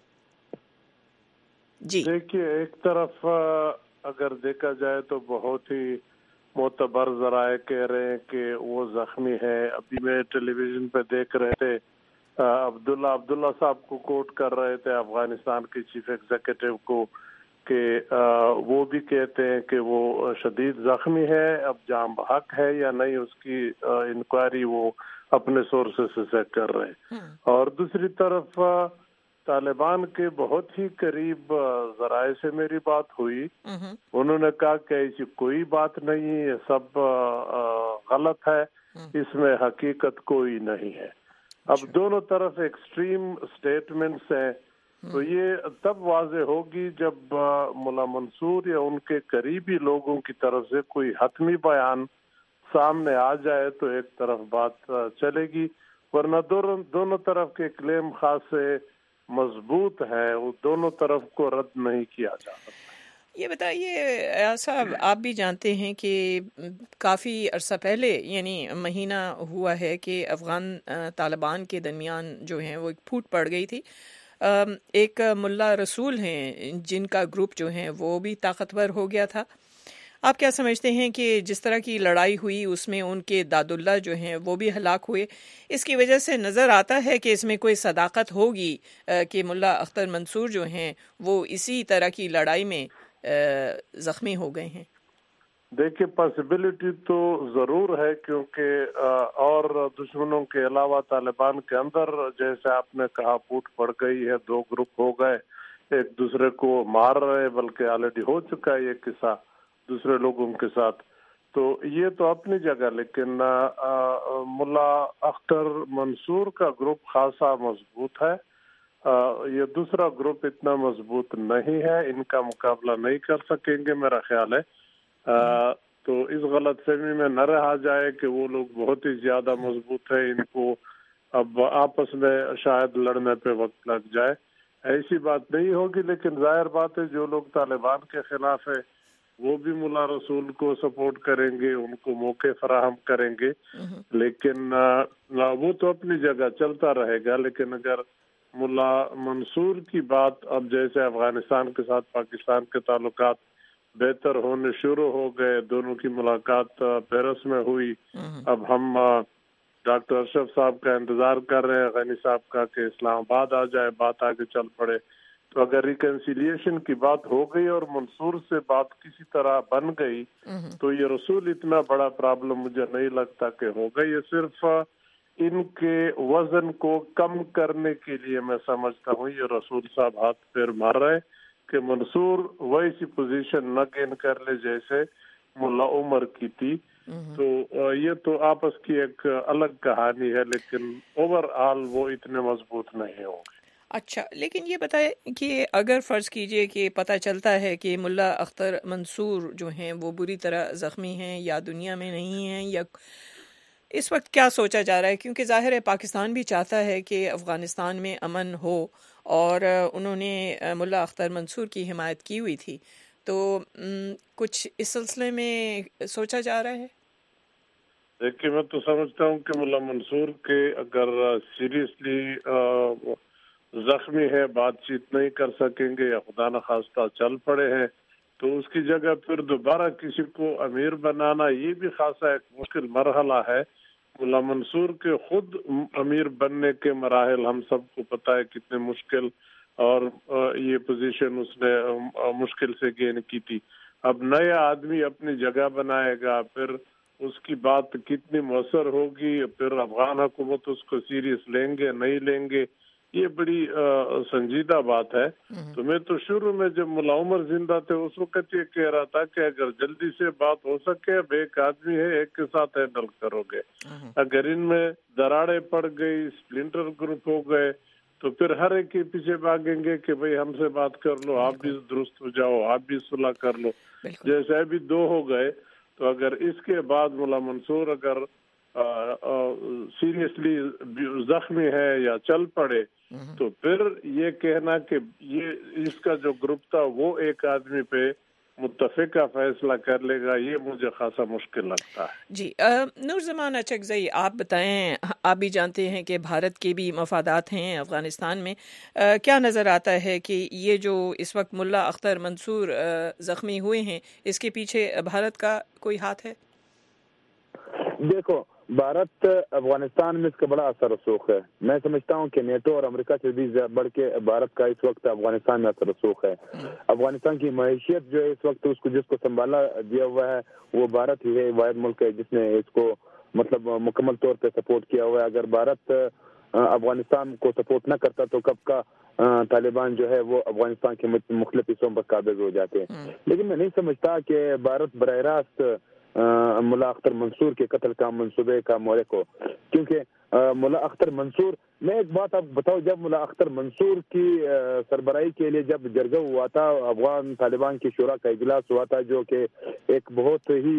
जी देखिए, एक तरफ अगर देखा जाए तो बहुत ही मोतबर ज़राए कह रहे हैं कि वो जख्मी है। अभी मैं टेलीविजन पे देख रहे थे, अब्दुल्ला साहब को कोट कर रहे थे, अफगानिस्तान के चीफ एग्जीक्यूटिव को, कि वो भी कहते हैं कि वो शदीद जख्मी है। अब जान बहक है या नहीं उसकी इंक्वायरी वो अपने सोर्सेस से कर रहे हैं। और दूसरी तरफ तालिबान के बहुत ही करीब जराए से मेरी बात हुई, उन्होंने कहा कि ऐसी कोई बात नहीं, ये सब गलत है, इसमें हकीकत कोई नहीं है। अब दोनों तरफ एक्सट्रीम स्टेटमेंट्स हैं, तो ये तब वाज़े होगी जब मुल्ला मंसूर या उनके करीबी लोगों की तरफ से कोई हतमी बयान सामने आ जाए तो एक तरफ बात चलेगी, ورنہ دونوں طرف کے کلیم خاص سے مضبوط ہیں، وہ دونوں طرف کو رد نہیں کیا جا سکتا۔ یہ بتائیے صاحب، آپ بھی جانتے ہیں کہ کافی عرصہ پہلے یعنی مہینہ ہوا ہے کہ افغان طالبان کے درمیان جو ہیں وہ ایک پھوٹ پڑ گئی تھی۔ ایک ملا رسول ہیں جن کا گروپ جو ہیں وہ بھی طاقتور ہو گیا تھا۔ آپ کیا سمجھتے ہیں کہ جس طرح کی لڑائی ہوئی اس میں ان کے داد اللہ جو ہیں وہ بھی ہلاک ہوئے، اس کی وجہ سے نظر آتا ہے کہ اس میں کوئی صداقت ہوگی کہ ملا اختر منصور جو ہیں وہ اسی طرح کی لڑائی میں زخمی ہو گئے ہیں؟ دیکھیے پاسبلٹی تو ضرور ہے، کیونکہ اور دشمنوں کے علاوہ طالبان کے اندر جیسے آپ نے کہا پھوٹ پڑ گئی ہے، دو گروپ ہو گئے، ایک دوسرے کو مار رہے، بلکہ آلریڈی ہو چکا ہے یہ قصہ دوسرے لوگوں کے ساتھ، تو یہ تو اپنی جگہ، لیکن ملا اختر منصور کا گروپ خاصا مضبوط ہے، یہ دوسرا گروپ اتنا مضبوط نہیں ہے، ان کا مقابلہ نہیں کر سکیں گے میرا خیال ہے۔ تو اس غلط فہمی میں نہ رہا جائے کہ وہ لوگ بہت ہی زیادہ مضبوط ہے، ان کو اب آپس میں شاید لڑنے پہ وقت لگ جائے، ایسی بات نہیں ہوگی۔ لیکن ظاہر بات ہے جو لوگ طالبان کے خلاف ہے وہ بھی ملا رسول کو سپورٹ کریں گے، ان کو موقع فراہم کریں گے، لیکن وہ تو اپنی جگہ چلتا رہے گا۔ لیکن اگر ملا منصور کی بات، اب جیسے افغانستان کے ساتھ پاکستان کے تعلقات بہتر ہونے شروع ہو گئے، دونوں کی ملاقات پیرس میں ہوئی، اب ہم ڈاکٹر اشرف صاحب کا انتظار کر رہے ہیں، غنی صاحب کا، کہ اسلام آباد آ جائے، بات آگے چل پڑے۔ تو اگر ریکنسیلیشن کی بات ہو گئی اور منصور سے بات کسی طرح بن گئی تو یہ رسول اتنا بڑا پرابلم مجھے نہیں لگتا کہ ہوگا، یہ صرف ان کے وزن کو کم کرنے کے لیے میں سمجھتا ہوں یہ رسول صاحب ہاتھ پیر مار رہے کہ منصور ویسی پوزیشن نہ گین کر لے جیسے ملا عمر کی تھی۔ تو یہ تو آپس کی ایک الگ کہانی ہے، لیکن اوور آل وہ اتنے مضبوط نہیں ہوں گے۔ اچھا، لیکن یہ بتائیں کہ اگر فرض کیجئے کہ پتہ چلتا ہے کہ ملا اختر منصور جو ہیں وہ بری طرح زخمی ہیں یا دنیا میں نہیں ہیں، یا اس وقت کیا سوچا جا رہا ہے؟ کیونکہ ظاہر ہے پاکستان بھی چاہتا ہے کہ افغانستان میں امن ہو، اور انہوں نے ملا اختر منصور کی حمایت کی ہوئی تھی، تو کچھ اس سلسلے میں سوچا جا رہا ہے؟ دیکھیے میں تو سمجھتا ہوں کہ ملا منصور کے اگر سیریسلی زخمی ہے، بات چیت نہیں کر سکیں گے یا خدا نخواستہ چل پڑے ہیں، تو اس کی جگہ پھر دوبارہ کسی کو امیر بنانا یہ بھی خاصا ایک مشکل مرحلہ ہے۔ ملا منصور کے خود امیر بننے کے مراحل ہم سب کو پتہ ہے کتنے مشکل، اور یہ پوزیشن اس نے مشکل سے گین کی تھی۔ اب نیا آدمی اپنی جگہ بنائے گا، پھر اس کی بات کتنی مؤثر ہوگی، پھر افغان حکومت اس کو سیریس لیں گے نہیں لیں گے، یہ بڑی سنجیدہ بات ہے۔ تو میں تو شروع میں جب ملا عمر زندہ تھے اس وقت یہ کہہ رہا تھا کہ اگر جلدی سے بات ہو سکے، اب ایک آدمی ہے، ایک کے ساتھ ہینڈل کرو گے، اگر ان میں دراڑیں پڑ گئی، سپلنٹر گروپ ہو گئے، تو پھر ہر ایک کے پیچھے بھاگیں گے کہ بھئی ہم سے بات کر لو، آپ بھی درست ہو جاؤ، آپ بھی صلح کر لو، جیسے ابھی دو ہو گئے۔ تو اگر اس کے بعد ملا منصور اگر سیریسلی زخمی ہے یا چل پڑے، تو پھر یہ کہنا کہ یہ اس کا جو گروپ تھا وہ ایک آدمی پہ متفقہ فیصلہ کر لے گا، یہ مجھے خاصا مشکل لگتا ہے۔ جی نور زمان اچکزئی، آپ بتائیں، آپ بھی جانتے ہیں کہ بھارت کے بھی مفادات ہیں افغانستان میں، کیا نظر آتا ہے کہ یہ جو اس وقت ملا اختر منصور زخمی ہوئے ہیں، اس کے پیچھے بھارت کا کوئی ہاتھ ہے؟ دیکھو، بھارت افغانستان میں اس کا بڑا اثر رسوخ ہے۔ میں سمجھتا ہوں کہ نیٹو اور امریکہ سے بھی بڑھ کے بھارت کا اس وقت افغانستان میں اثر رسوخ ہے۔ افغانستان کی معیشت جو ہے اس وقت جس کو سنبھالا دیا ہوا ہے وہ بھارت ہی ہے، واحد ملک ہے جس نے اس کو مطلب مکمل طور پہ سپورٹ کیا ہوا ہے۔ اگر بھارت افغانستان کو سپورٹ نہ کرتا تو کب کا طالبان جو ہے وہ افغانستان کے مختلف حصوں پر قابض ہو جاتے ہیں۔ لیکن میں نہیں سمجھتا کہ بھارت براہ راست ملا اختر منصور کے قتل کا منصوبے کا مورک ہو، کیونکہ ملا اختر منصور، میں ایک بات آپ بتاؤ، جب ملا اختر منصور کی سربراہی کے لیے جب جرگہ ہوا تھا، افغان طالبان کی شورا کا اجلاس ہوا تھا، جو کہ ایک بہت ہی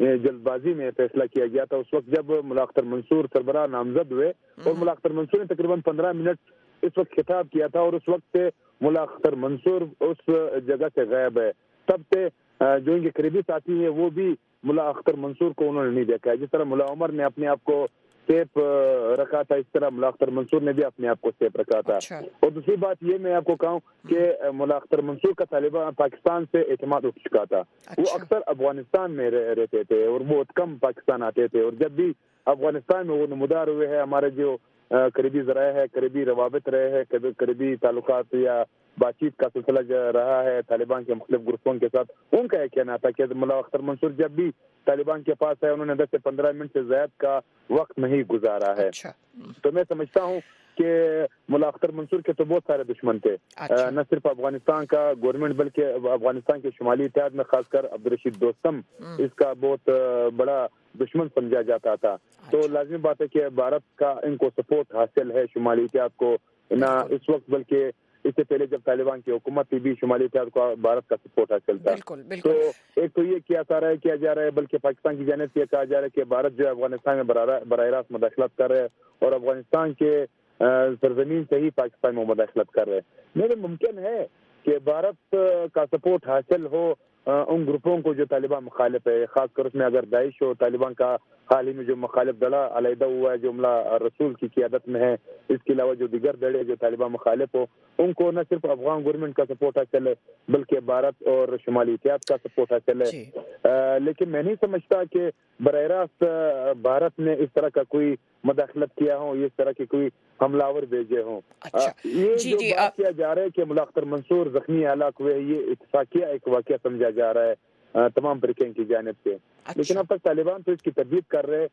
جلد بازی میں فیصلہ کیا گیا تھا. اس وقت جب ملا اختر منصور سربراہ نامزد ہوئے اور ملا اختر منصور نے تقریباً 15 منٹ اس وقت خطاب کیا تھا اور اس وقت سے ملا اختر منصور اس جگہ سے غائب ہے. تب سے جو ان کے قریبی ساتھی ہیں وہ بھی ملا اختر منصور کو انہوں نے نہیں دیکھا ہے. جس طرح ملا عمر نے اپنے آپ کو سیف رکھا تھا اس طرح ملا اختر منصور نے بھی اپنے آپ کو سیف رکھا تھا. اور دوسری بات یہ میں آپ کو کہوں کہ ملا اختر منصور کا طالبان پاکستان سے اعتماد اٹھ چکا تھا. وہ اکثر افغانستان میں رہتے تھے اور بہت کم پاکستان آتے تھے اور جب بھی افغانستان میں وہ نمودار ہوئے ہیں ہمارے جو قریبی ذرائع ہے قریبی روابط رہے ہیں قریبی تعلقات یا بات چیت کا سلسلہ رہا ہے طالبان کے مختلف گروپوں کے ساتھ ان کا یہ کہنا تھا کہ ملا اختر منصور جب بھی طالبان کے پاس ہے انہوں نے 10 سے 15 منٹ سے زائد کا وقت نہیں گزارا ہے. تو میں سمجھتا ہوں کہ ملا اختر منصور کے تو بہت سارے دشمن تھے نہ صرف افغانستان کا گورنمنٹ بلکہ افغانستان کے شمالی اتحاد میں خاص کر عبدالرشید دوستم اس کا بہت بڑا دشمن سمجھا جاتا تھا. تو لازمی بات ہے کہ بھارت کا ان کو سپورٹ حاصل ہے شمالی اتحاد کو نہ اس وقت بلکہ اس سے پہلے جب طالبان کی حکومت تھی بھی شمالی اتحاد کو بھارت کا سپورٹ حاصل تھا. تو ایک تو یہ کیا جا رہا ہے بلکہ پاکستان کی جانب سے یہ کہا جا رہا ہے کہ بھارت جو ہے افغانستان میں براہ راست مداخلت کر رہے ہے اور افغانستان کے سرزمین سے ہی پاکستان میں مداخلت کر رہے ہیں. میرے ممکن ہے کہ بھارت کا سپورٹ حاصل ہو ان گروپوں کو جو طالبان مخالف ہے خاص کر اس میں اگر داعش ہو طالبان کا حال ہی میں جو مخالف دڑا علیحدہ ہوا ہے جو ملا رسول کی قیادت میں ہے اس کے علاوہ جو دیگر دڑے جو طالبان مخالف ہو ان کو نہ صرف افغان گورنمنٹ کا سپورٹ حاصل ہے بلکہ بھارت اور شمالی اتحاد کا سپورٹ حاصل ہے. لیکن میں نہیں سمجھتا کہ براہ راست بھارت نے اس طرح کا کوئی مداخلت کیا ہو اس طرح کے کوئی حملہ آور بھیجے ہوں. یہ جو بات کیا جا رہا ہے کہ ملا اختر منصور زخمی ہلاک ہوئے یہ اتفاقیہ ایک واقعہ سمجھا جا رہا ہے تمام فریقین کی جانب سے. لیکن اب تک طالبان تو اس کی تردید کر رہے.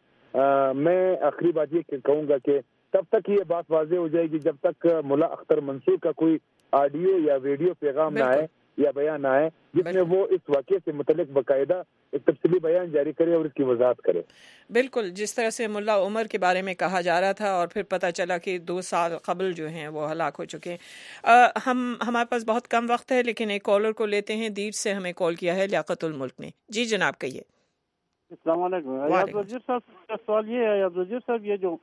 میں آخری بات یہ کہوں گا کہ تب تک یہ بات واضح ہو جائے گی جب تک ملا اختر منصور کا کوئی آڈیو یا ویڈیو پیغام نہ آئے یا بیان نہ آئے جس میں وہ اس واقعے سے متعلق باقاعدہ ایک تفصیلی بیان جاری کرے اور اس کی وضاحت کرے. بالکل جس طرح سے ملا عمر کے بارے میں کہا جا رہا تھا اور پھر پتہ چلا کہ 2 سال قبل جو ہیں وہ ہلاک ہو چکے ہیں. ہمارے پاس بہت کم وقت ہے لیکن ایک کالر کو لیتے ہیں. دیپ سے ہمیں کال کیا ہے لیاقت الملک نے. جی جناب کہیے. السلام علیکم. ایاز وزیر صاحب سوال یہ ہے ایاز وزیر صاحب یہ جو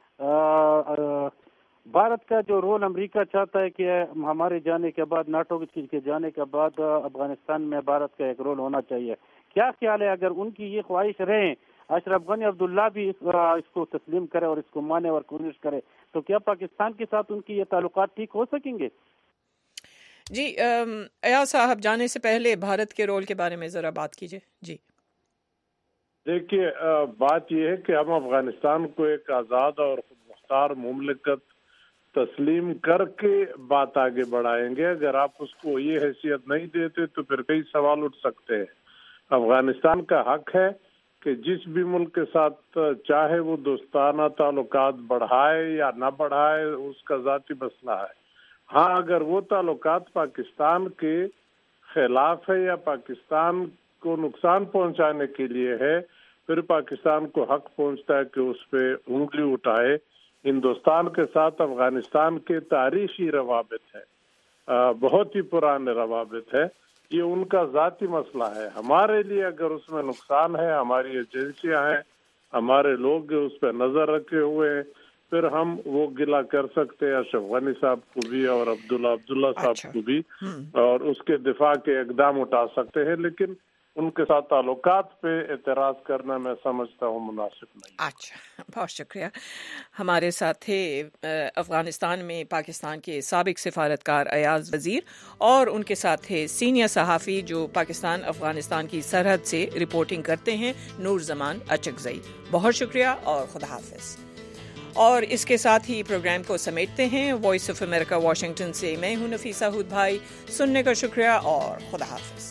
بھارت کا جو رول امریکہ چاہتا ہے کہ ہمارے جانے کے بعد ناٹو کے جانے کے بعد افغانستان میں بھارت کا ایک رول ہونا چاہیے کیا خیال ہے اگر ان کی یہ خواہش رہے اشرف غنی عبداللہ بھی اس کو تسلیم کرے اور اس کو مانے اور کوشش کرے تو کیا پاکستان کے ساتھ ان کی یہ تعلقات ٹھیک ہو سکیں گے؟ جی ایاز صاحب جانے سے پہلے بھارت کے رول کے بارے میں ذرا بات کیجیے. جی دیکھیے بات یہ ہے کہ ہم افغانستان کو ایک آزاد اور خود مختار مملکت تسلیم کر کے بات آگے بڑھائیں گے. اگر آپ اس کو یہ حیثیت نہیں دیتے تو پھر کئی سوال اٹھ سکتے ہیں. افغانستان کا حق ہے کہ جس بھی ملک کے ساتھ چاہے وہ دوستانہ تعلقات بڑھائے یا نہ بڑھائے اس کا ذاتی مسئلہ ہے. ہاں اگر وہ تعلقات پاکستان کے خلاف ہے یا پاکستان کو نقصان پہنچانے کے لیے ہے پھر پاکستان کو حق پہنچتا ہے کہ اس پہ انگلی اٹھائے. ہندوستان کے ساتھ افغانستان کے تاریخی روابط ہے بہت ہی پرانے روابط ہے. یہ ان کا ذاتی مسئلہ ہے. ہمارے لیے اگر اس میں نقصان ہے ہماری ایجنسیاں ہیں ہمارے لوگ اس پہ نظر رکھے ہوئے ہیں پھر ہم وہ گلا کر سکتے ہیں اشرف غنی صاحب کو بھی اور عبداللہ صاحب کو بھی اور اس کے دفاع کے اقدام اٹھا سکتے ہیں. لیکن ان کے ساتھ تعلقات پہ اعتراض کرنا میں سمجھتا ہوں مناسب نہیں. اچھا بہت شکریہ. ہمارے ساتھ تھے افغانستان میں پاکستان کے سابق سفارتکار ایاز وزیر اور ان کے ساتھ تھے سینئر صحافی جو پاکستان افغانستان کی سرحد سے رپورٹنگ کرتے ہیں نور زمان اچکزئی. بہت شکریہ اور خدا حافظ. اور اس کے ساتھ ہی پروگرام کو سمیٹتے ہیں. وائس آف امریکہ واشنگٹن سے میں ہوں نفیسہ ہود بھائی. سننے کا شکریہ اور خدا حافظ.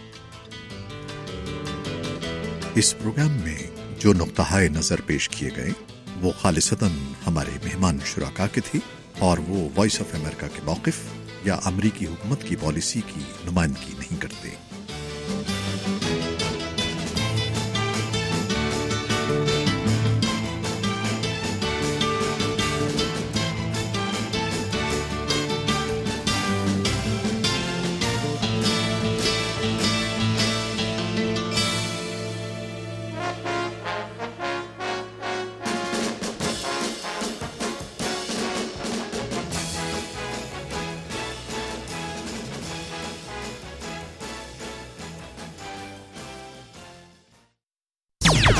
اس پروگرام میں جو نقطہ نظر پیش کیے گئے وہ خالصتاً ہمارے مہمان شرکاء کے تھے اور وہ وائس آف امریکہ کے موقف یا امریکی حکومت کی پالیسی کی نمائندگی نہیں کرتے.